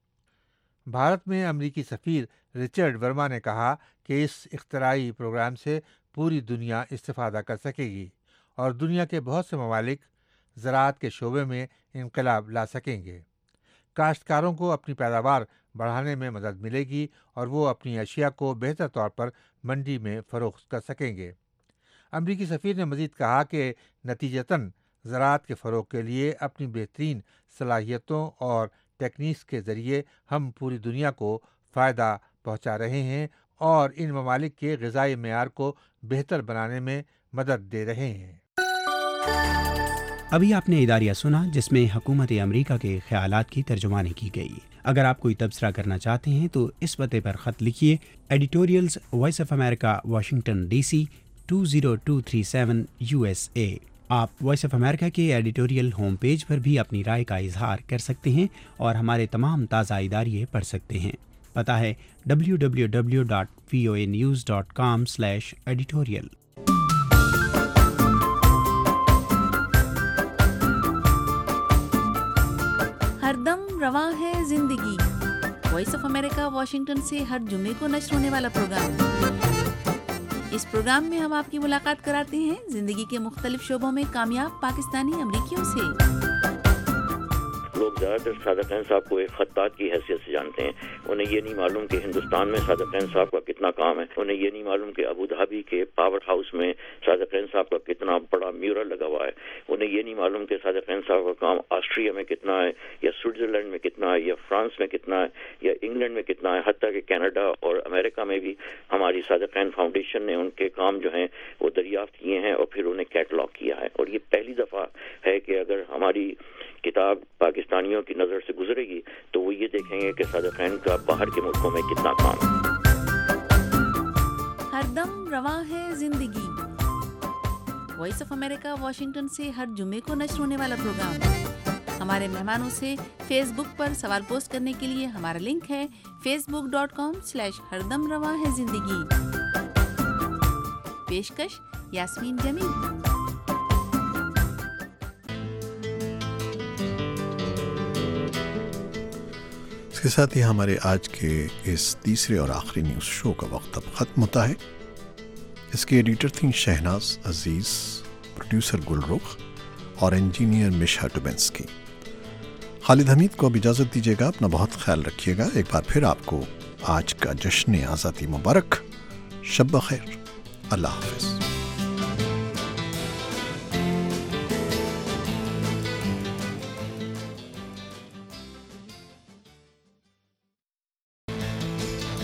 بھارت میں امریکی سفیر رچرڈ ورما نے کہا کہ اس اختراعی پروگرام سے پوری دنیا استفادہ کر سکے گی اور دنیا کے بہت سے ممالک زراعت کے شعبے میں انقلاب لا سکیں گے۔ کاشتکاروں کو اپنی پیداوار بڑھانے میں مدد ملے گی اور وہ اپنی اشیاء کو بہتر طور پر منڈی میں فروخت کر سکیں گے۔ امریکی سفیر نے مزید کہا کہ نتیجتاً زراعت کے فروغ کے لیے اپنی بہترین صلاحیتوں اور ٹیکنیکس کے ذریعے ہم پوری دنیا کو فائدہ پہنچا رہے ہیں اور ان ممالک کے غذائی معیار کو بہتر بنانے میں مدد دے رہے ہیں۔ ابھی آپ نے اداریہ سنا جس میں حکومت امریکہ کے خیالات کی ترجمانی کی گئی۔ اگر آپ کوئی تبصرہ کرنا چاہتے ہیں تو اس پتے پر خط لکھیے: editorials voice of America, Washington D C 20237 USA۔ آپ وائس آف امریکہ کے ایڈیٹوریل ہوم پیج پر بھی اپنی رائے کا اظہار کر سکتے ہیں اور ہمارے تمام تازہ اداریے پڑھ سکتے ہیں۔ پتہ ہے www.voanews.com/editorial۔ ہر دم رواں ہے زندگی، وائس آف امریکہ واشنگٹن سے ہر جمعے کو نشر ہونے والا پروگرام۔ اس پروگرام میں ہم آپ کی ملاقات کراتے ہیں زندگی کے مختلف شعبوں میں کامیاب پاکستانی امریکیوں سے۔ لوگ زیادہ تر صادقین صاحب کو ایک خطاط کی حیثیت سے جانتے ہیں، انہیں یہ نہیں معلوم کہ ہندوستان میں صادقین صاحب کا کتنا کام ہے، انہیں یہ نہیں معلوم کہ ابوظہبی کے پاور ہاؤس میں صادقین صاحب کا کتنا بڑا میورل لگا ہوا ہے، انہیں یہ نہیں معلوم کہ صادقین صاحب کا کام آسٹریا میں کتنا ہے، یا سوئٹزرلینڈ میں کتنا ہے، یا فرانس میں کتنا ہے، یا انگلینڈ میں کتنا ہے، حتیٰ کہ کینیڈا اور امریکہ میں بھی ہماری صادقین فاؤنڈیشن نے ان کے کام جو ہیں وہ دریافت کیے ہیں اور پھر انہیں کیٹلاگ کیا ہے۔ اور یہ پہلی دفعہ ہے کہ اگر ہماری کتاب پاکستانیوں کی نظر سے گزرے گی تو وہ یہ دیکھیں گے کہ صادقین کا باہر کے ملکوں میں کتنا کام ہے۔ ہر دم رواں ہے زندگی، وائس آف امریکہ واشنگٹن سے ہر جمعے کو نشر ہونے والا پروگرام۔ ہمارے مہمانوں سے فیس بک پر سوال پوسٹ کرنے کے لیے ہمارا لنک ہے facebook.com/ہردم رواں ہے زندگی۔ پیشکش یاسمین جمیل۔ اس کے ساتھ ہی ہمارے آج کے اس تیسرے اور آخری نیوز شو کا وقت اب ختم ہوتا ہے۔ اس کی ایڈیٹر تھیں شہناز عزیز، پروڈیوسر گل رخ اور انجینئر مشا ڈوبنسکی۔ خالد حمید کو اب اجازت دیجیے گا، اپنا بہت خیال رکھیے گا۔ ایک بار پھر آپ کو آج کا جشن آزادی مبارک، شب بخیر، اللہ حافظ۔